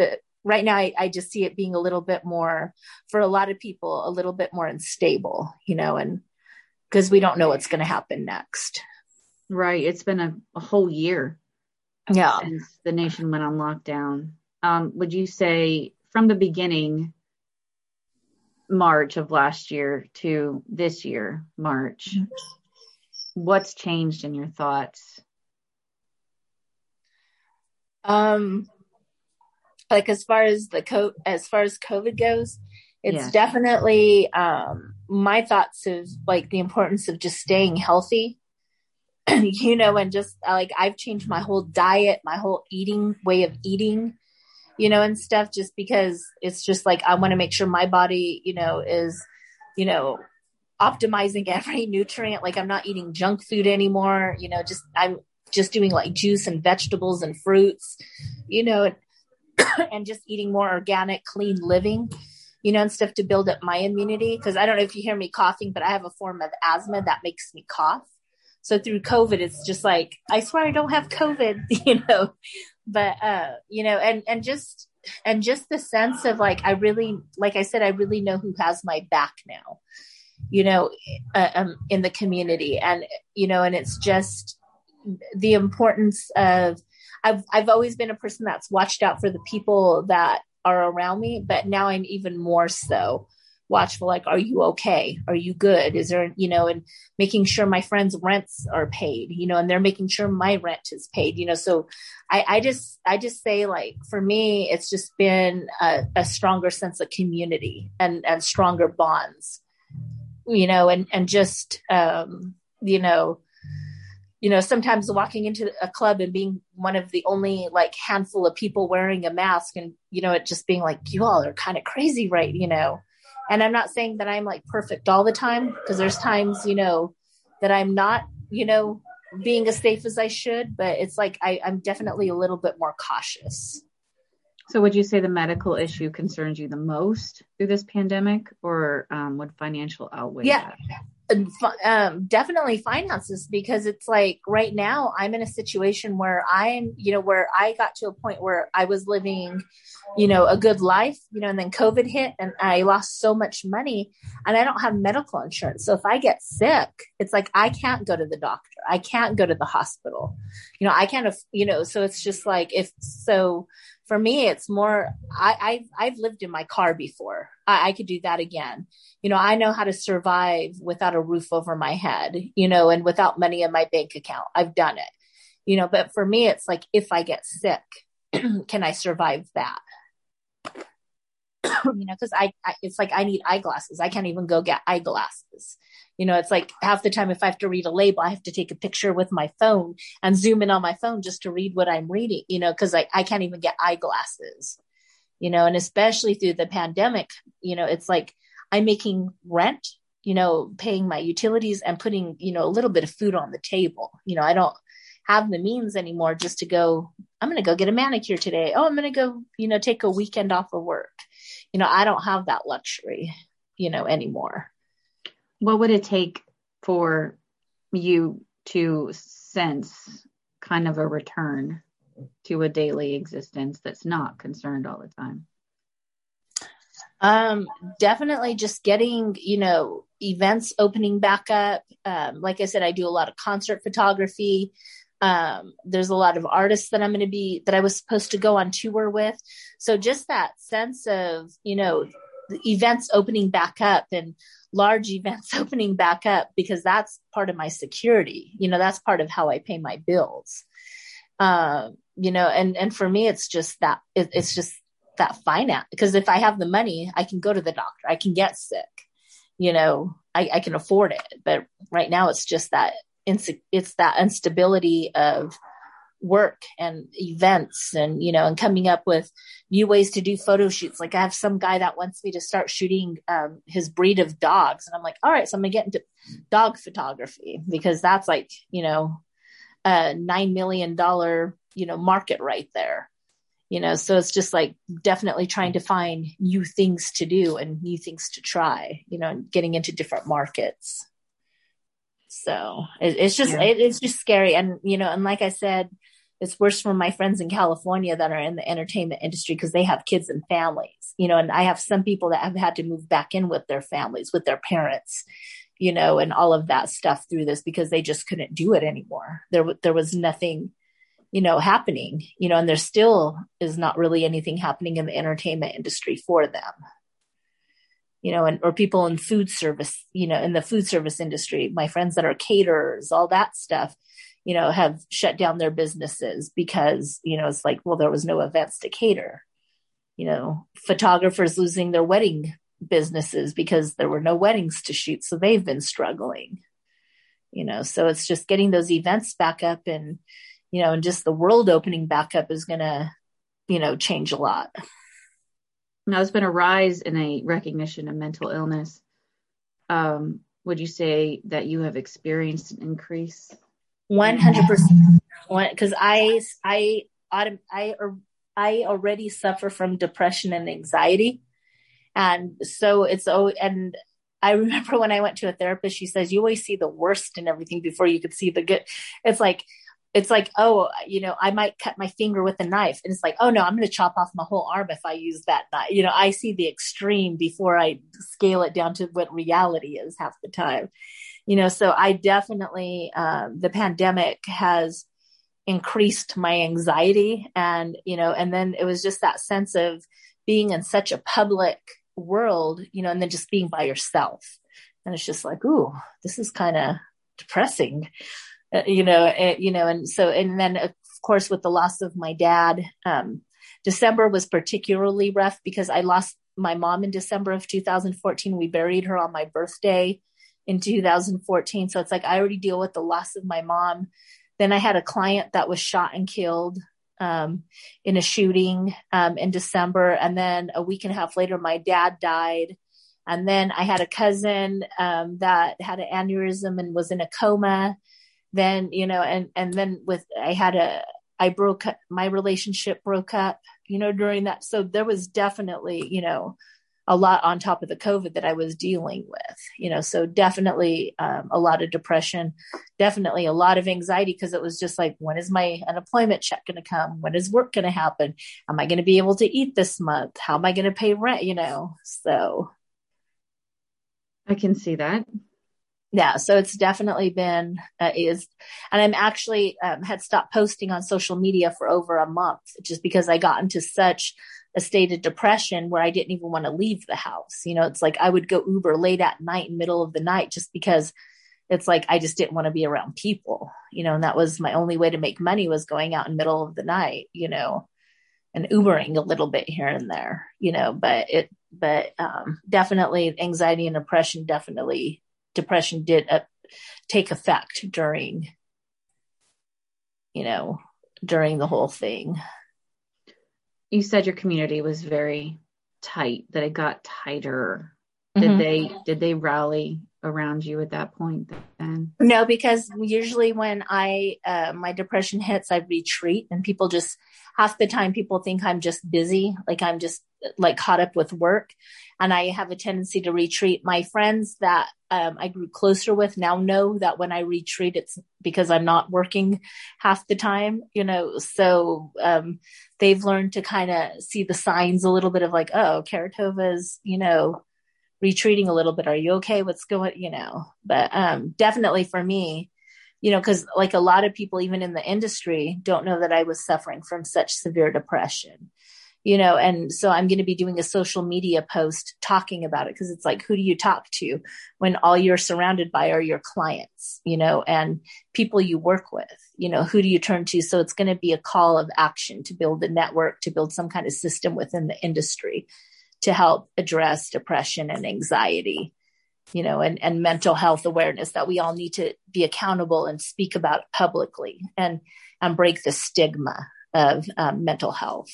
right now I, I just see it being a little bit more, for a lot of people, a little bit more unstable, you know, and because we don't know what's going to happen next.
Right. It's been a, a whole year
yeah.
since the nation went on lockdown. Um, would you say from the beginning, March of last year to this year, March, mm-hmm. what's changed in your thoughts?
Um, like as far as the co- as far as COVID goes, it's
yes.
definitely um, my thoughts of like the importance of just staying healthy, you know, and just like I've changed my whole diet, my whole eating way of eating, you know, and stuff, just because it's just like, I want to make sure my body, you know, is, you know, optimizing every nutrient. Like I'm not eating junk food anymore, you know, just, I'm just doing like juice and vegetables and fruits, you know, and, and just eating more organic, clean living, you know, and stuff to build up my immunity. Cause I don't know if you hear me coughing, but I have a form of asthma that makes me cough. So through COVID, it's just like, I swear I don't have COVID, you know, but, uh, you know, and, and just, and just the sense of like, I really, like I said, I really know who has my back now, you know, uh, um, in the community. And, you know, and it's just the importance of, I've, I've always been a person that's watched out for the people that are around me, but now I'm even more so watchful. Like, are you okay? Are you good? Is there, you know, and making sure my friends' rents are paid, you know, and they're making sure my rent is paid, you know. So I, I just, I just say like, for me, it's just been a, a stronger sense of community and, and stronger bonds, you know, and, and just, um, you know, you know, sometimes walking into a club and being one of the only like handful of people wearing a mask and, you know, it just being like, you all are kind of crazy, right? You know, and I'm not saying that I'm like perfect all the time, because there's times, you know, that I'm not, you know, being as safe as I should, but it's like, I, I'm definitely a little bit more cautious.
So would you say the medical issue concerns you the most through this pandemic, or um, would financial outweigh
yeah.
that?
Um, definitely finances, because it's like right now I'm in a situation where I'm, you know, where I got to a point where I was living, you know, a good life, you know, and then COVID hit and I lost so much money and I don't have medical insurance. So if I get sick, it's like, I can't go to the doctor. I can't go to the hospital, you know, I can't, you know, so it's just like, if so for me, it's more, I, I've, I've lived in my car before. I, I could do that again. You know, I know how to survive without a roof over my head, you know, and without money in my bank account. I've done it, you know, but for me, it's like, if I get sick, can I survive that? You know, cause I, I, it's like, I need eyeglasses. I can't even go get eyeglasses. You know, it's like half the time if I have to read a label, I have to take a picture with my phone and zoom in on my phone just to read what I'm reading, you know, cause I, I can't even get eyeglasses, you know, and especially through the pandemic, you know, it's like I'm making rent, you know, paying my utilities and putting, you know, a little bit of food on the table. You know, I don't have the means anymore just to go, I'm going to go get a manicure today. Oh, I'm going to go, you know, take a weekend off of work. You know, I don't have that luxury, you know, anymore.
What would it take for you to sense kind of a return to a daily existence that's not concerned all the time?
Um, definitely just getting, you know, events opening back up. Um, like I said, I do a lot of concert photography. Um, there's a lot of artists that I'm going to be, that I was supposed to go on tour with. So just that sense of, you know, the events opening back up and large events opening back up, because that's part of my security. You know, that's part of how I pay my bills. Um, you know, and, and for me, it's just that, it, it's just that finance, because if I have the money, I can go to the doctor, I can get sick, you know, I, I can afford it. But right now it's just that, it's that instability of work and events and, you know, and coming up with new ways to do photo shoots. Like I have some guy that wants me to start shooting um, his breed of dogs. And I'm like, all right, so I'm gonna get into dog photography, because that's like, you know, a nine million dollars, you know, market right there. You know, so it's just like definitely trying to find new things to do and new things to try, you know, and getting into different markets. So it, it's just,
yeah.
it, it's just scary. And, you know, and like I said, it's worse for my friends in California that are in the entertainment industry because they have kids and families, you know, and I have some people that have had to move back in with their families, with their parents, you know, and all of that stuff through this because they just couldn't do it anymore. There, there was nothing, you know, happening, you know, and there still is not really anything happening in the entertainment industry for them, you know, and, or people in food service, you know, in the food service industry, my friends that are caterers, all that stuff, you know, have shut down their businesses because, you know, it's like, well, there was no events to cater, you know, photographers losing their wedding businesses because there were no weddings to shoot. So they've been struggling, you know, so it's just getting those events back up and, you know, and just the world opening back up is going to, you know, change a lot.
Now, there's been a rise in a recognition of mental illness. Um, would you say that you have experienced an increase?
one hundred percent. Because I, I, I, I already suffer from depression and anxiety. And so it's, oh, and I remember when I went to a therapist, she says, you always see the worst in everything before you could see the good. It's like, it's like, oh, you know, I might cut my finger with a knife. And it's like, oh no, I'm going to chop off my whole arm if I use that knife. You know, I see the extreme before I scale it down to what reality is half the time. You know, so I definitely, um, the pandemic has increased my anxiety and, you know, and then it was just that sense of being in such a public world, you know, and then just being by yourself. And it's just like, ooh, this is kind of depressing, uh, you know, it, you know, and so, and then of course, with the loss of my dad, um, December was particularly rough because I lost my mom in December of two thousand fourteen. We buried her on my birthday in two thousand fourteen. So it's like, I already deal with the loss of my mom. Then I had a client that was shot and killed, um, in a shooting, um, in December. And then a week and a half later, my dad died. And then I had a cousin, um, that had an aneurysm and was in a coma. Then, you know, and, and then with, I had a, I broke up, my relationship broke up, you know, during that. So there was definitely, you know, a lot on top of the COVID that I was dealing with, you know, so definitely um, a lot of depression, definitely a lot of anxiety because it was just like, when is my unemployment check going to come? When is work going to happen? Am I going to be able to eat this month? How am I going to pay rent? You know, so.
I can see that.
Yeah. So it's definitely been, uh, is, and I'm actually um, had stopped posting on social media for over a month just because I got into such a state of depression where I didn't even want to leave the house. You know, it's like I would go Uber late at night, in middle of the night, just because it's like, I just didn't want to be around people, you know, and that was my only way to make money was going out in the middle of the night, you know, and Ubering a little bit here and there, you know, but it, but um, definitely anxiety and depression, definitely depression did uh, take effect during, you know, during the whole thing.
You said your community was very tight, that it got tighter. Did mm-hmm. they, did they rally around you at that point then?
No, because usually when I, uh, my depression hits, I retreat and people just, half the time people think I'm just busy. Like I'm just like caught up with work and I have a tendency to retreat. My friends that um, I grew closer with now know that when I retreat, it's because I'm not working half the time, you know, so um, they've learned to kind of see the signs a little bit of like, oh, Karatova's, you know, retreating a little bit. Are you okay? What's going, you know, but um, definitely for me, you know, because like a lot of people, even in the industry, don't know that I was suffering from such severe depression, you know, and so I'm going to be doing a social media post talking about it because it's like, who do you talk to when all you're surrounded by are your clients, you know, and people you work with, you know, who do you turn to? So it's going to be a call of action to build a network, to build some kind of system within the industry to help address depression and anxiety, you know, and, and mental health awareness, that we all need to be accountable and speak about it publicly and, and break the stigma of um, mental health.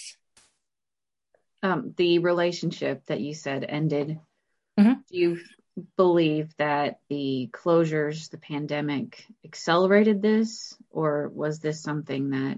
Um, the relationship that you said ended,
mm-hmm.
do you believe that the closures, the pandemic accelerated this, or was this something that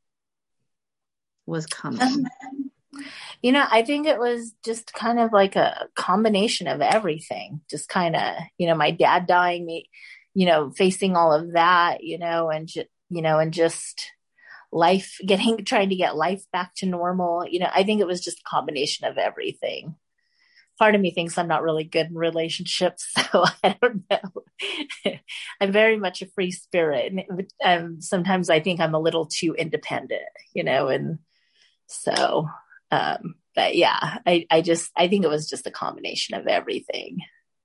was coming?
Um, You know, I think it was just kind of like a combination of everything, just kind of, you know, my dad dying, me, you know, facing all of that, you know, and just, you know, and just life, getting, trying to get life back to normal. You know, I think it was just a combination of everything. Part of me thinks I'm not really good in relationships, so I don't know. I'm very much a free spirit. And um, sometimes I think I'm a little too independent, you know, and so, um, but yeah, I, I just, I think it was just a combination of everything.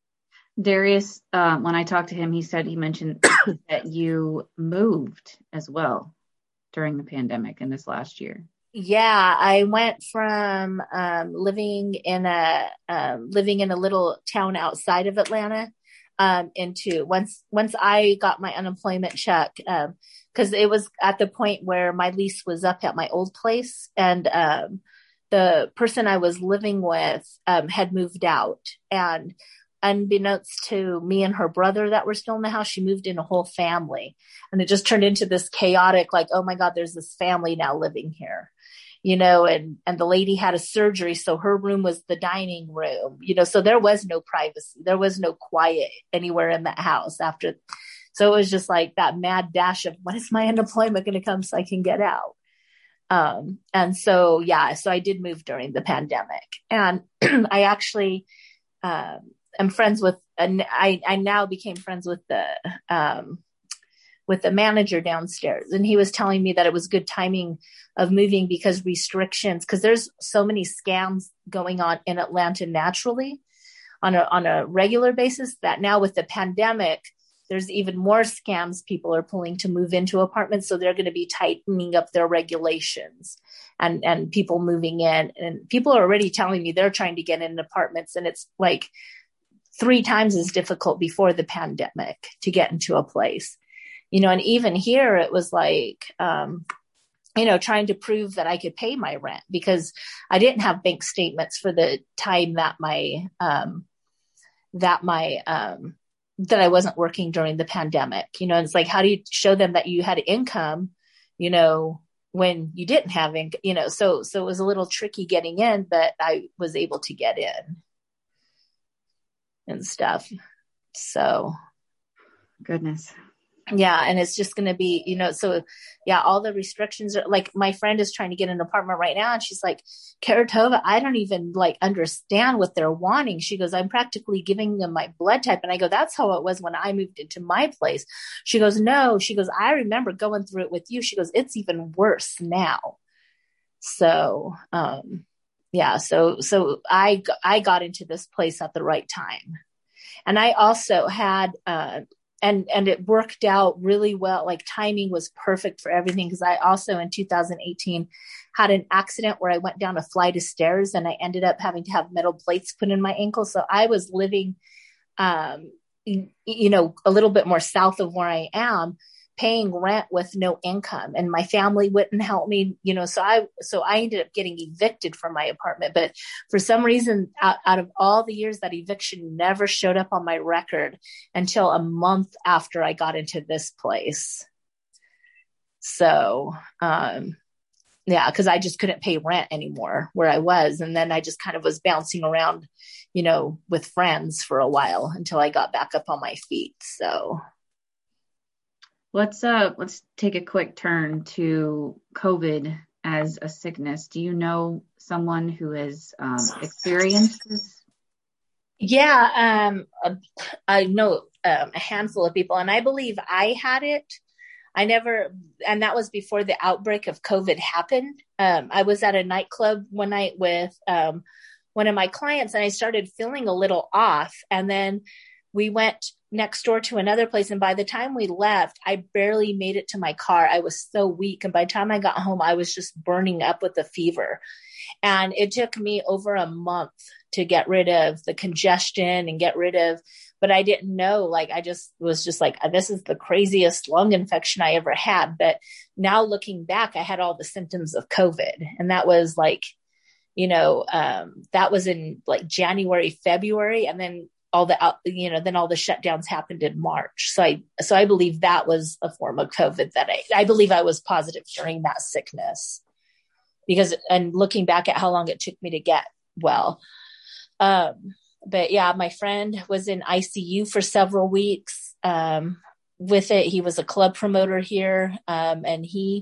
Darius, uh, when I talked to him, he said, he mentioned that you moved as well during the pandemic in this last year.
Yeah, I went from um, living in a um, living in a little town outside of Atlanta um, into once once I got my unemployment check, because um, it was at the point where my lease was up at my old place, and um, the person I was living with um, had moved out, and unbeknownst to me and her brother that were still in the house, she moved in a whole family, and it just turned into this chaotic, like, oh my God, there's this family now living here. You know, and, and the lady had a surgery. So her room was the dining room, you know, so there was no privacy. There was no quiet anywhere in that house after. So it was just like that mad dash of, when is my unemployment going to come so I can get out? Um, and so, yeah, so I did move during the pandemic, and I actually, um, am friends with, and I, I now became friends with the, um, with the manager downstairs. And he was telling me that it was good timing of moving because restrictions, because there's so many scams going on in Atlanta naturally on a, on a regular basis, that now with the pandemic, there's even more scams people are pulling to move into apartments. So they're going to be tightening up their regulations and, and people moving in, and people are already telling me they're trying to get in apartments, and it's like three times as difficult before the pandemic to get into a place. You know, and even here it was like, um, you know, trying to prove that I could pay my rent because I didn't have bank statements for the time that my, um, that my, um, that I wasn't working during the pandemic. You know, and it's like, how do you show them that you had income, you know, when you didn't have income, you know, so, so it was a little tricky getting in, but I was able to get in and stuff. So.
Goodness.
Yeah. And it's just going to be, you know, so yeah, all the restrictions are like, my friend is trying to get an apartment right now. And she's like, Karatova, I don't even like understand what they're wanting. She goes, I'm practically giving them my blood type. And I go, that's how it was when I moved into my place. She goes, no, she goes, I remember going through it with you. She goes, it's even worse now. So, um, yeah, so, so I, I got into this place at the right time. And I also had, uh, And, and it worked out really well. Like timing was perfect for everything. Cause I also in two thousand eighteen had an accident where I went down a flight of stairs and I ended up having to have metal plates put in my ankle. So I was living, um, you know, a little bit more south of where I am, paying rent with no income, and my family wouldn't help me, you know, so I, so I ended up getting evicted from my apartment. But for some reason, out, out of all the years, that eviction never showed up on my record until a month after I got into this place. So, um, yeah, cause I just couldn't pay rent anymore where I was. And then I just kind of was bouncing around, you know, with friends for a while until I got back up on my feet. So.
Let's uh let's take a quick turn to COVID as a sickness. Do you know someone who has um, experienced this?
Yeah, um, I know um, a handful of people, and I believe I had it. I never, and that was before the outbreak of COVID happened. Um, I was at a nightclub one night with um, one of my clients, and I started feeling a little off, and then we went next door to another place. And by the time we left, I barely made it to my car. I was so weak. And by the time I got home, I was just burning up with a fever. And it took me over a month to get rid of the congestion and get rid of, but I didn't know, like, I just was just like, this is the craziest lung infection I ever had. But now looking back, I had all the symptoms of COVID. And that was like, you know, um, that was in like January, February. And then all the, you know, then all the shutdowns happened in March. So I, so I believe that was a form of COVID that I, I believe I was positive during that sickness because, and looking back at how long it took me to get well. Um, but yeah, my friend was in I C U for several weeks, um, with it. He was a club promoter here. Um, and he,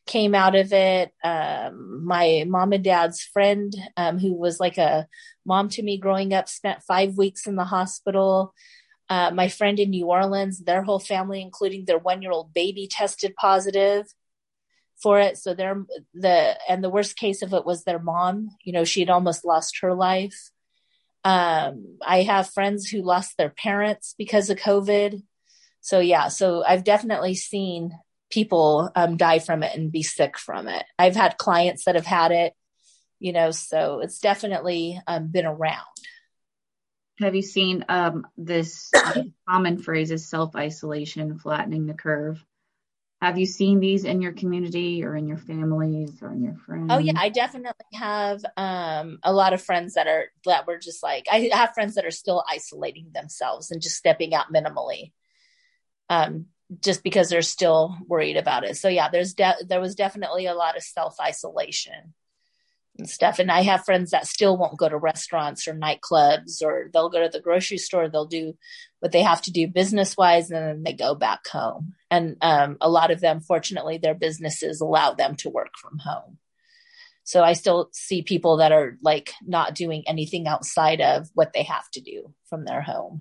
came out of it. Um, my mom and dad's friend, um, who was like a mom to me growing up, spent five weeks in the hospital. Uh, my friend in New Orleans, their whole family, including their one-year-old baby, tested positive for it. So they're the, and the worst case of it was their mom. You know, she had almost lost her life. Um, I have friends who lost their parents because of COVID. So yeah, so I've definitely seen people um, die from it and be sick from it. I've had clients that have had it, you know, so it's definitely um, been around.
Have you seen um, this common phrase is self-isolation, flattening the curve? Have you seen these in your community or in your families or in your friends?
Oh yeah, I definitely have um, a lot of friends that are, that were just like, I have friends that are still isolating themselves and just stepping out minimally. Um, just because they're still worried about it. So yeah, there's, de- there was definitely a lot of self-isolation and stuff. And I have friends that still won't go to restaurants or nightclubs, or they'll go to the grocery store. They'll do what they have to do business wise, and then they go back home. And um, a lot of them, fortunately, their businesses allow them to work from home. So I still see people that are like not doing anything outside of what they have to do from their home.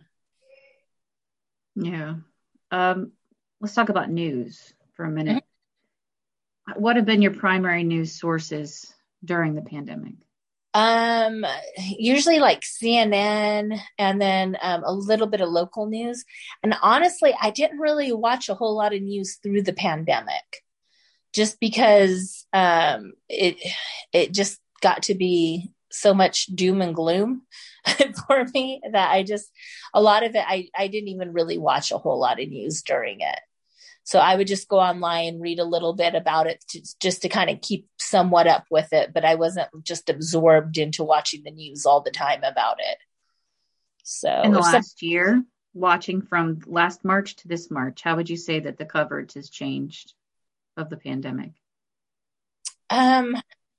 Yeah. Um, let's talk about news for a minute. Mm-hmm. What have been your primary news sources during the pandemic?
Um, usually like C N N, and then um, a little bit of local news. And honestly, I didn't really watch a whole lot of news through the pandemic, just because um, it it just got to be so much doom and gloom for me that I just, a lot of it, I, I didn't even really watch a whole lot of news during it. So I would just go online, read a little bit about it to, just to kind of keep somewhat up with it. But I wasn't just absorbed into watching the news all the time about it. So
in the last some, year, watching from last March to this March, how would you say that the coverage has changed of the pandemic?
Um,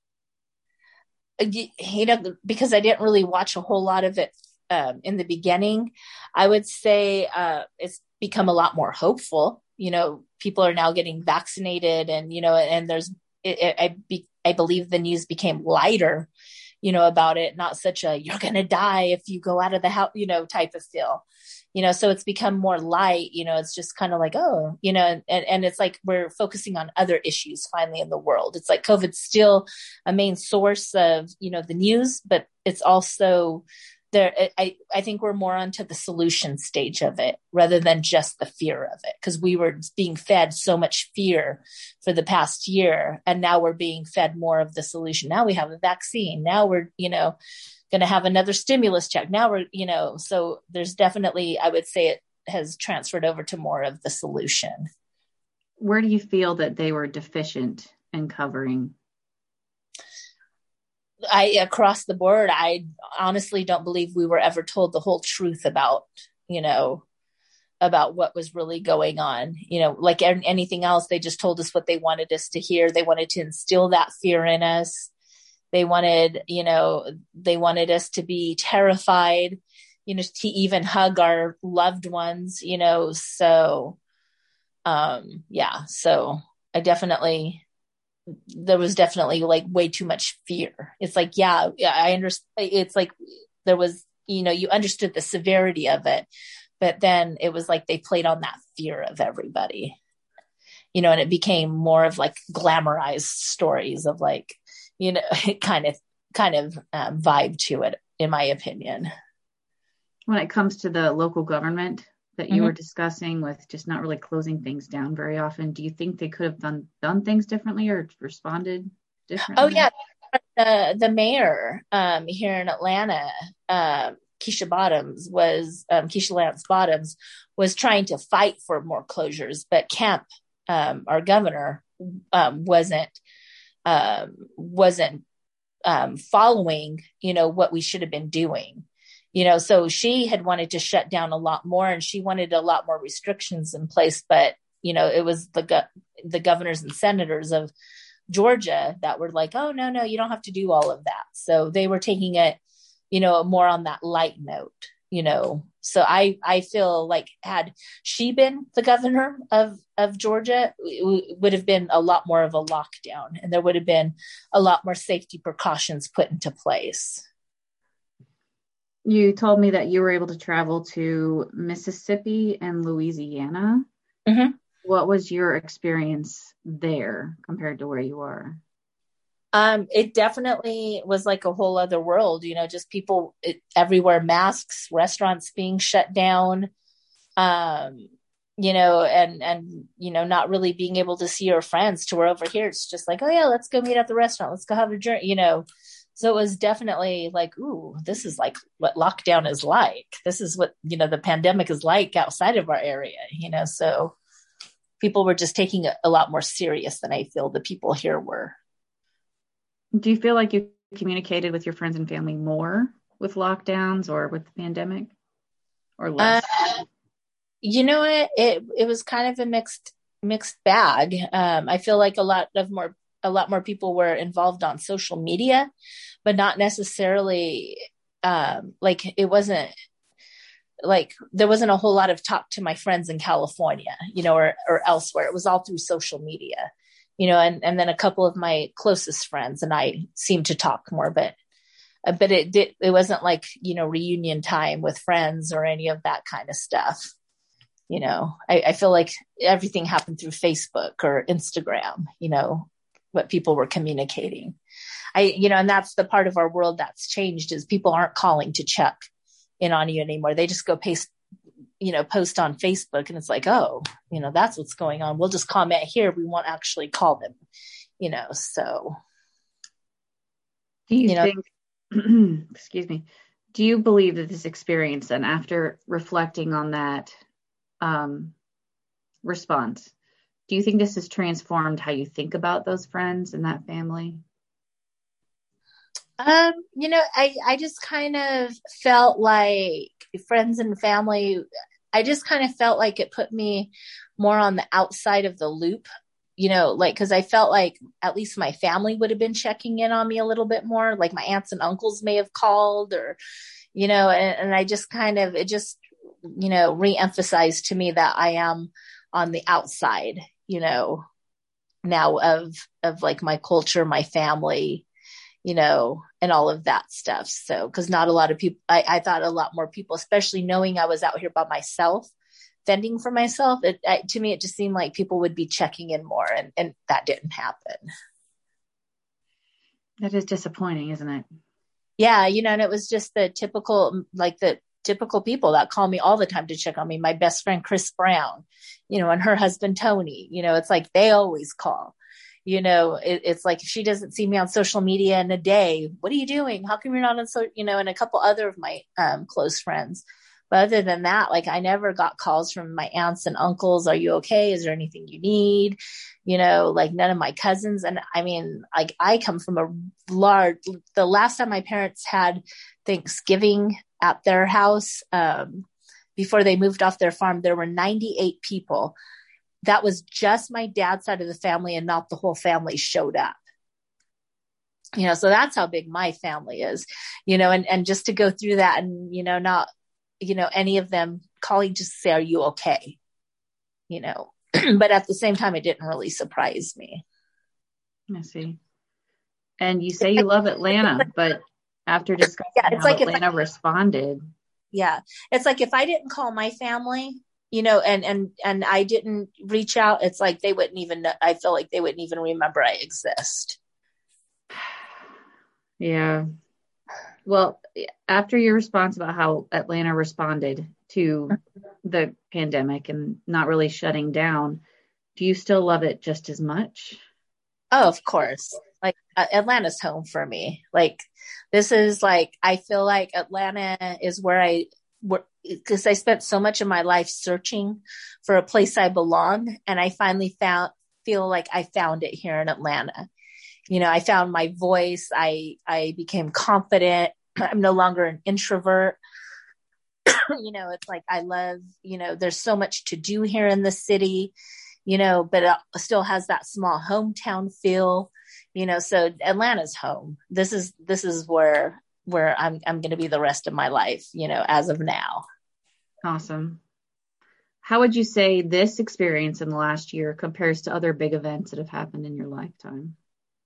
you, you know, because I didn't really watch a whole lot of it um, in the beginning, I would say uh, it's become a lot more hopeful. You know, people are now getting vaccinated, and, you know, and there's, it, it, I be, I believe the news became lighter, you know, about it, not such a, you're going to die if you go out of the house, you know, type of feel, you know, so it's become more light, you know, it's just kind of like, oh, you know, and, and it's like, we're focusing on other issues finally in the world. It's like COVID's still a main source of, you know, the news, but it's also there. I, I think we're more onto the solution stage of it rather than just the fear of it. Cause we were being fed so much fear for the past year. And now we're being fed more of the solution. Now we have a vaccine. Now we're, you know, going to have another stimulus check. Now we're, you know, so there's definitely, I would say it has transferred over to more of the solution.
Where do you feel that they were deficient in covering?
I, across the board, I honestly don't believe we were ever told the whole truth about, you know, about what was really going on. You know, like anything else, they just told us what they wanted us to hear. They wanted to instill that fear in us. They wanted, you know, they wanted us to be terrified, you know, to even hug our loved ones, you know, so, um, yeah, so I definitely, there was definitely like way too much fear. It's like, yeah, yeah, I understand. It's like there was, you know, you understood the severity of it, but then it was like they played on that fear of everybody, you know, and it became more of like glamorized stories of like, you know, kind of, kind of um, vibe to it, in my opinion.
When it comes to the local government that you
Mm-hmm.
were discussing with just not really closing things down very often, do you think they could have done done things differently or responded differently?
Oh yeah, the the mayor um, here in Atlanta, um, Keisha Bottoms was um, Keisha Lance Bottoms was trying to fight for more closures, but Kemp, um, our governor, um, wasn't um, wasn't um, following, you know, what we should have been doing. You know, so she had wanted to shut down a lot more, and she wanted a lot more restrictions in place. But, you know, it was the go- the governors and senators of Georgia that were like, oh, no, no, you don't have to do all of that. So they were taking it, you know, more on that light note, you know, so I, I feel like had she been the governor of, of Georgia, it would have been a lot more of a lockdown, and there would have been a lot more safety precautions put into place.
You told me that you were able to travel to Mississippi and Louisiana.
Mm-hmm.
What was your experience there compared to where you are?
Um, it definitely was like a whole other world, you know, just people it, everywhere, masks, restaurants being shut down, um, you know, and, and, you know, not really being able to see your friends. To where over here, it's just like, oh yeah, let's go meet at the restaurant. Let's go have a drink, you know? So it was definitely like, ooh, this is like what lockdown is like. This is what, you know, the pandemic is like outside of our area, you know? So people were just taking it a lot more serious than I feel the people here were.
Do you feel like you communicated with your friends and family more with lockdowns or with the pandemic, or less?
Uh, you know what? It it was kind of a mixed mixed bag. Um, I feel like a lot of more a lot more people were involved on social media, but not necessarily um, like it wasn't like there wasn't a whole lot of talk to my friends in California, you know, or or elsewhere. It was all through social media. You know, and, and then a couple of my closest friends and I seemed to talk more, but, uh, but it did, it wasn't like, you know, reunion time with friends or any of that kind of stuff. You know, I, I feel like everything happened through Facebook or Instagram, you know, what people were communicating. I, you know, and that's the part of our world that's changed is people aren't calling to check in on you anymore. They just go paste, you know, post on Facebook and it's like, oh, you know, that's what's going on. We'll just comment here. We won't actually call them, you know, so.
Do you,
you
think, know, excuse me, do you believe that this experience, and after reflecting on that um, response, do you think this has transformed how you think about those friends and that family?
Um, you know, I, I just kind of felt like friends and family, I just kind of felt like it put me more on the outside of the loop, you know, like, cause I felt like at least my family would have been checking in on me a little bit more. Like my aunts and uncles may have called or, you know, and, and I just kind of, it just, you know, reemphasized to me that I am on the outside, you know, now of, of like my culture, my family, you know, and all of that stuff. So, cause not a lot of people, I, I thought a lot more people, especially knowing I was out here by myself, fending for myself. It, I, to me, it just seemed like people would be checking in more, and, and that didn't happen.
That is disappointing, isn't it?
Yeah. You know, and it was just the typical, like the typical people that call me all the time to check on me. My best friend, Chris Brown, you know, and her husband, Tony, you know, it's like, they always call. You know, it, it's like if she doesn't see me on social media in a day, what are you doing? How come you're not on so, you know, and a couple other of my um, close friends. But other than that, like I never got calls from my aunts and uncles. Are you okay? Is there anything you need? You know, like none of my cousins. And I mean, like I come from a large, the last time my parents had Thanksgiving at their house, um, before they moved off their farm, there were ninety-eight people. That was just my dad's side of the family, and not the whole family showed up. You know, so that's how big my family is, you know, and, and just to go through that and, you know, not, you know, any of them calling just to say, are you okay? You know, but at the same time, it didn't really surprise me.
I see. And you say you love Atlanta, but after discussing
yeah, it's
how
like
Atlanta
I,
responded.
Yeah. It's like, if I didn't call my family, you know, and, and, and I didn't reach out, it's like, they wouldn't even, I feel like they wouldn't even remember I exist.
Yeah. Well, after your response about how Atlanta responded to the pandemic and not really shutting down, do you still love it just as much?
Oh, of course. Like uh, Atlanta's home for me. Like this is like, I feel like Atlanta is where I, where, because I spent so much of my life searching for a place I belong. And I finally found, feel like I found it here in Atlanta. You know, I found my voice. I, I became confident. I'm no longer an introvert. You know, it's like, I love, you know, there's so much to do here in the city, you know, but it still has that small hometown feel, you know, so Atlanta's home. This is, this is where, where I'm, I'm going to be the rest of my life, you know, as of now.
Awesome. How would you say this experience in the last year compares to other big events that have happened in your lifetime?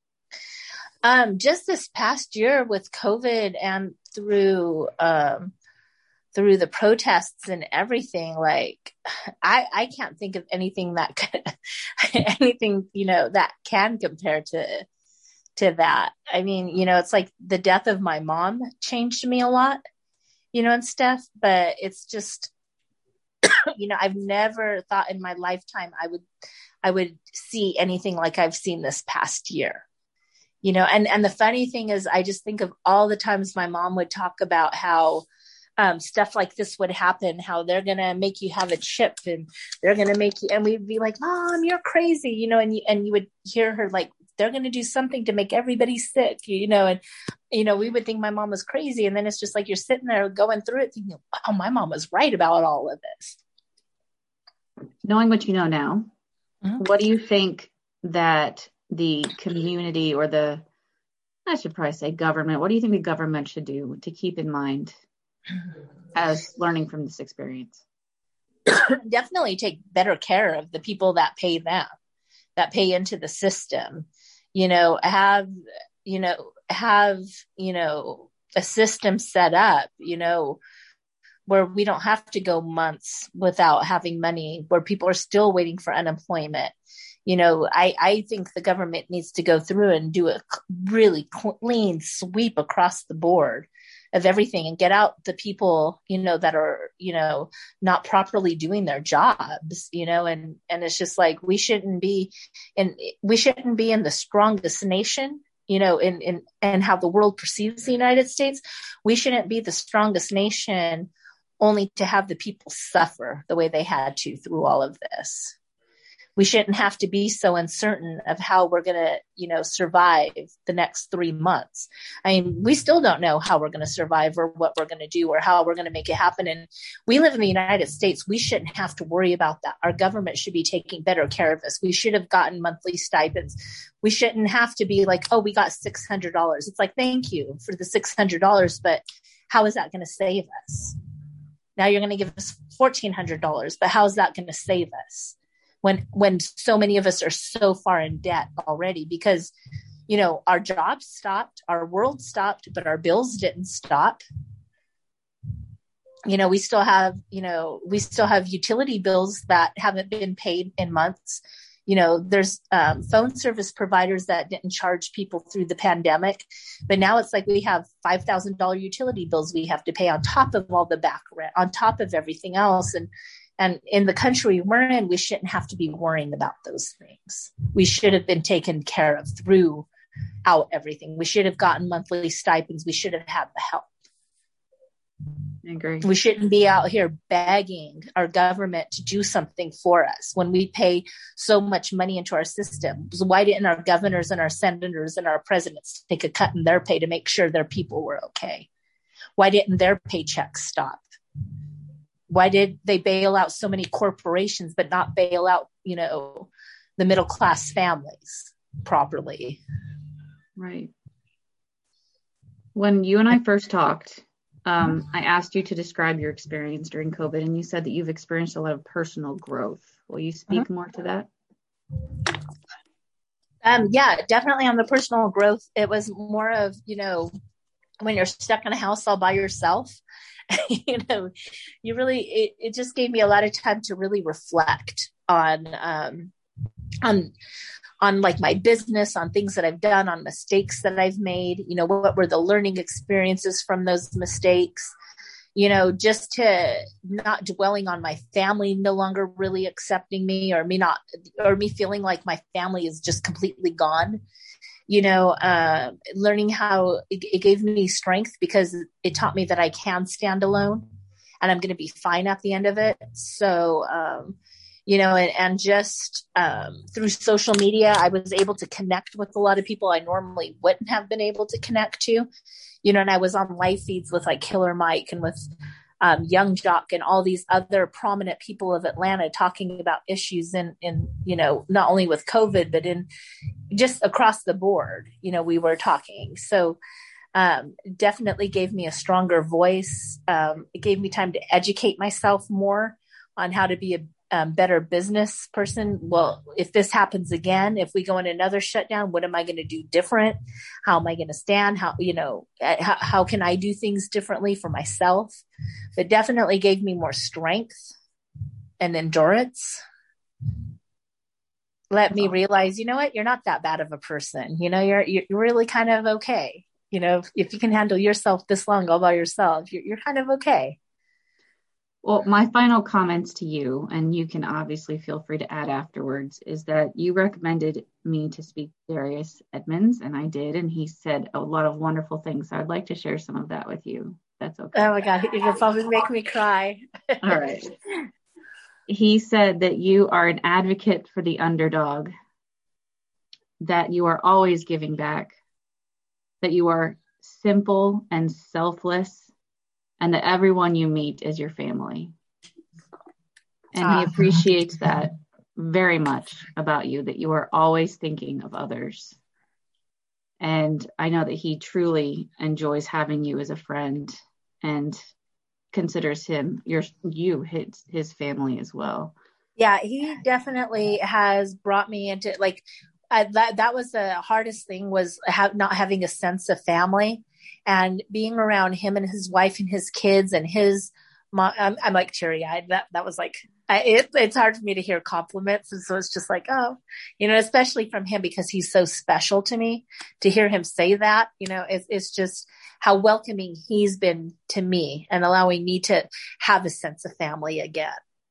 Um, just this past year with COVID and through, um, through the protests and everything, like I, I can't think of anything that could, anything, you know, that can compare to, to that. I mean, you know, it's like the death of my mom changed me a lot, you know, and stuff, but it's just, you know, I've never thought in my lifetime I would, I would see anything like I've seen this past year, you know, and, and the funny thing is I just think of all the times my mom would talk about how um, stuff like this would happen, how they're going to make you have a chip and they're going to make you, and we'd be like, Mom, you're crazy, you know, and you, and you would hear her like, they're going to do something to make everybody sick, you know, and, you know, we would think my mom was crazy. And then it's just like, you're sitting there going through it thinking, oh, my mom was right about all of this.
Knowing what you know now,
Mm-hmm.
what do you think that the community or the, I should probably say government, what do you think the government should do to keep in mind as learning from this experience?
Definitely take better care of the people that pay them, that pay into the system, you know, have, you know, have, you know, a system set up, you know, where we don't have to go months without having money, where people are still waiting for unemployment. You know, I, I think the government needs to go through and do a really clean sweep across the board of everything and get out the people, you know, that are, you know, not properly doing their jobs, you know, and, and it's just like, we shouldn't be in, we shouldn't be in the strongest nation, you know, in, in, and how the world perceives the United States. We shouldn't be the strongest nation only to have the people suffer the way they had to through all of this. We shouldn't have to be so uncertain of how we're going to, you know, survive the next three months. I mean, we still don't know how we're going to survive or what we're going to do or how we're going to make it happen. And we live in the United States. We shouldn't have to worry about that. Our government should be taking better care of us. We should have gotten monthly stipends. We shouldn't have to be like, oh, we got six hundred dollars. It's like, thank you for the six hundred dollars, but how is that going to save us? Now you're going to give us fourteen hundred dollars, but how is that going to save us? When, when so many of us are so far in debt already because, you know, our jobs stopped, our world stopped, but our bills didn't stop. You know, we still have, you know, we still have utility bills that haven't been paid in months. You know, there's um, phone service providers that didn't charge people through the pandemic, but now it's like we have five thousand dollars utility bills we have to pay on top of all the back rent, on top of everything else. And And in the country we're in, we shouldn't have to be worrying about those things. We should have been taken care of throughout everything. We should have gotten monthly stipends. We should have had the help.
I agree.
We shouldn't be out here begging our government to do something for us when we pay so much money into our system. So why didn't our governors and our senators and our presidents take a cut in their pay to make sure their people were okay? Why didn't their paychecks stop? Why did they bail out so many corporations, but not bail out, you know, the middle class families properly?
Right. When you and I first talked, um, I asked you to describe your experience during COVID, and you said that you've experienced a lot of personal growth. Will you speak uh-huh. more to that?
Um, yeah, definitely on the personal growth. It was more of, you know, when you're stuck in a house all by yourself, you know, you really, it, it just gave me a lot of time to really reflect on, um, on, on like my business, on things that I've done, on mistakes that I've made, you know, what were the learning experiences from those mistakes, you know, just to not dwelling on my family no longer really accepting me or me not, or me feeling like my family is just completely gone. You know, uh, learning how it, it gave me strength because it taught me that I can stand alone and I'm going to be fine at the end of it. So, um, you know, and, and just um, through social media, I was able to connect with a lot of people I normally wouldn't have been able to connect to, you know, and I was on live feeds with like Killer Mike and with um, Young Jock and all these other prominent people of Atlanta talking about issues in, in, you know, not only with COVID, but in just across the board, you know, we were talking. So, Um, definitely gave me a stronger voice. Um, it gave me time to educate myself more on how to be a um, better business person. Well, if this happens again, if we go in another shutdown, what am I going to do different? How am I going to stand? How, you know, how, how can I do things differently for myself? It definitely gave me more strength and endurance. Let me realize, you know what, you're not that bad of a person. You know, you're, you're really kind of okay. You know, if, if you can handle yourself this long all by yourself, you're, you're kind of okay.
Well, my final comments to you, and you can obviously feel free to add afterwards, is that you recommended me to speak to Darius Edmonds, and I did, and he said a lot of wonderful things. So I'd like to share some of that with you. That's okay.
Oh my God, you'll probably make me cry.
All right. He said that you are an advocate for the underdog, that you are always giving back, that you are simple and selfless, and that everyone you meet is your family. And ah. he appreciates that very much about you, that you are always thinking of others. And I know that he truly enjoys having you as a friend and considers him, your, you, his, his family as well.
Yeah, he definitely has brought me into, like, I, that, that was the hardest thing, was have, not having a sense of family. And being around him and his wife and his kids and his mom, I'm, I'm like teary eyed. That, that was like, I, it, it's hard for me to hear compliments. And so it's just like, oh, you know, especially from him, because he's so special to me, to hear him say that, you know, it's, it's just how welcoming he's been to me and allowing me to have a sense of family again.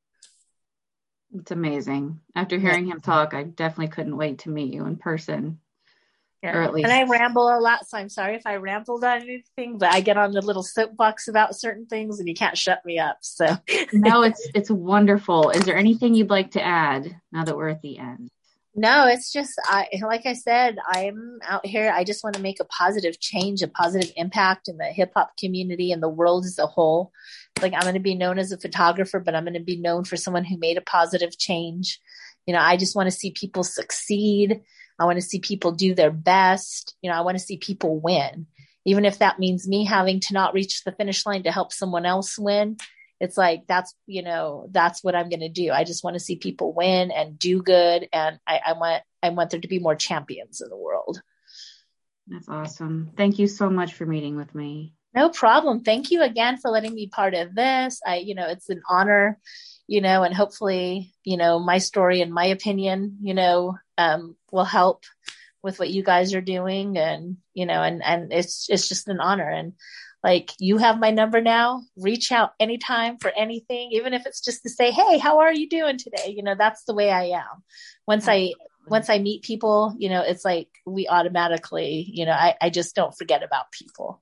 It's amazing. After hearing yeah. him talk, I definitely couldn't wait to meet you in person.
Yeah. Or at least. And I ramble a lot, so I'm sorry if I rambled on anything, but I get on the little soapbox about certain things and you can't shut me up. So
no, it's it's wonderful. Is there anything you'd like to add now that we're at the end?
No, it's just, I, like I said, I'm out here. I just want to make a positive change, a positive impact in the hip hop community and the world as a whole. Like, I'm going to be known as a photographer, but I'm going to be known for someone who made a positive change. You know, I just want to see people succeed. I want to see people do their best. You know, I want to see people win, even if that means me having to not reach the finish line to help someone else win. It's like, that's, you know, that's what I'm going to do. I just want to see people win and do good. And I, I want, I want there to be more champions in the world.
That's awesome. Thank you so much for meeting with me.
No problem. Thank you again for letting me be part of this. I, you know, it's an honor, you know, and hopefully, you know, my story and my opinion, you know, um, will help with what you guys are doing. And, you know, and, and it's, it's just an honor. And like, you have my number now, reach out anytime for anything, even if it's just to say, hey, how are you doing today? You know, that's the way I am. Once I, once I meet people, you know, it's like we automatically, you know, I, I just don't forget about people.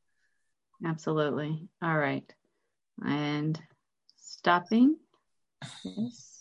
Absolutely. All right. And stopping. Yes.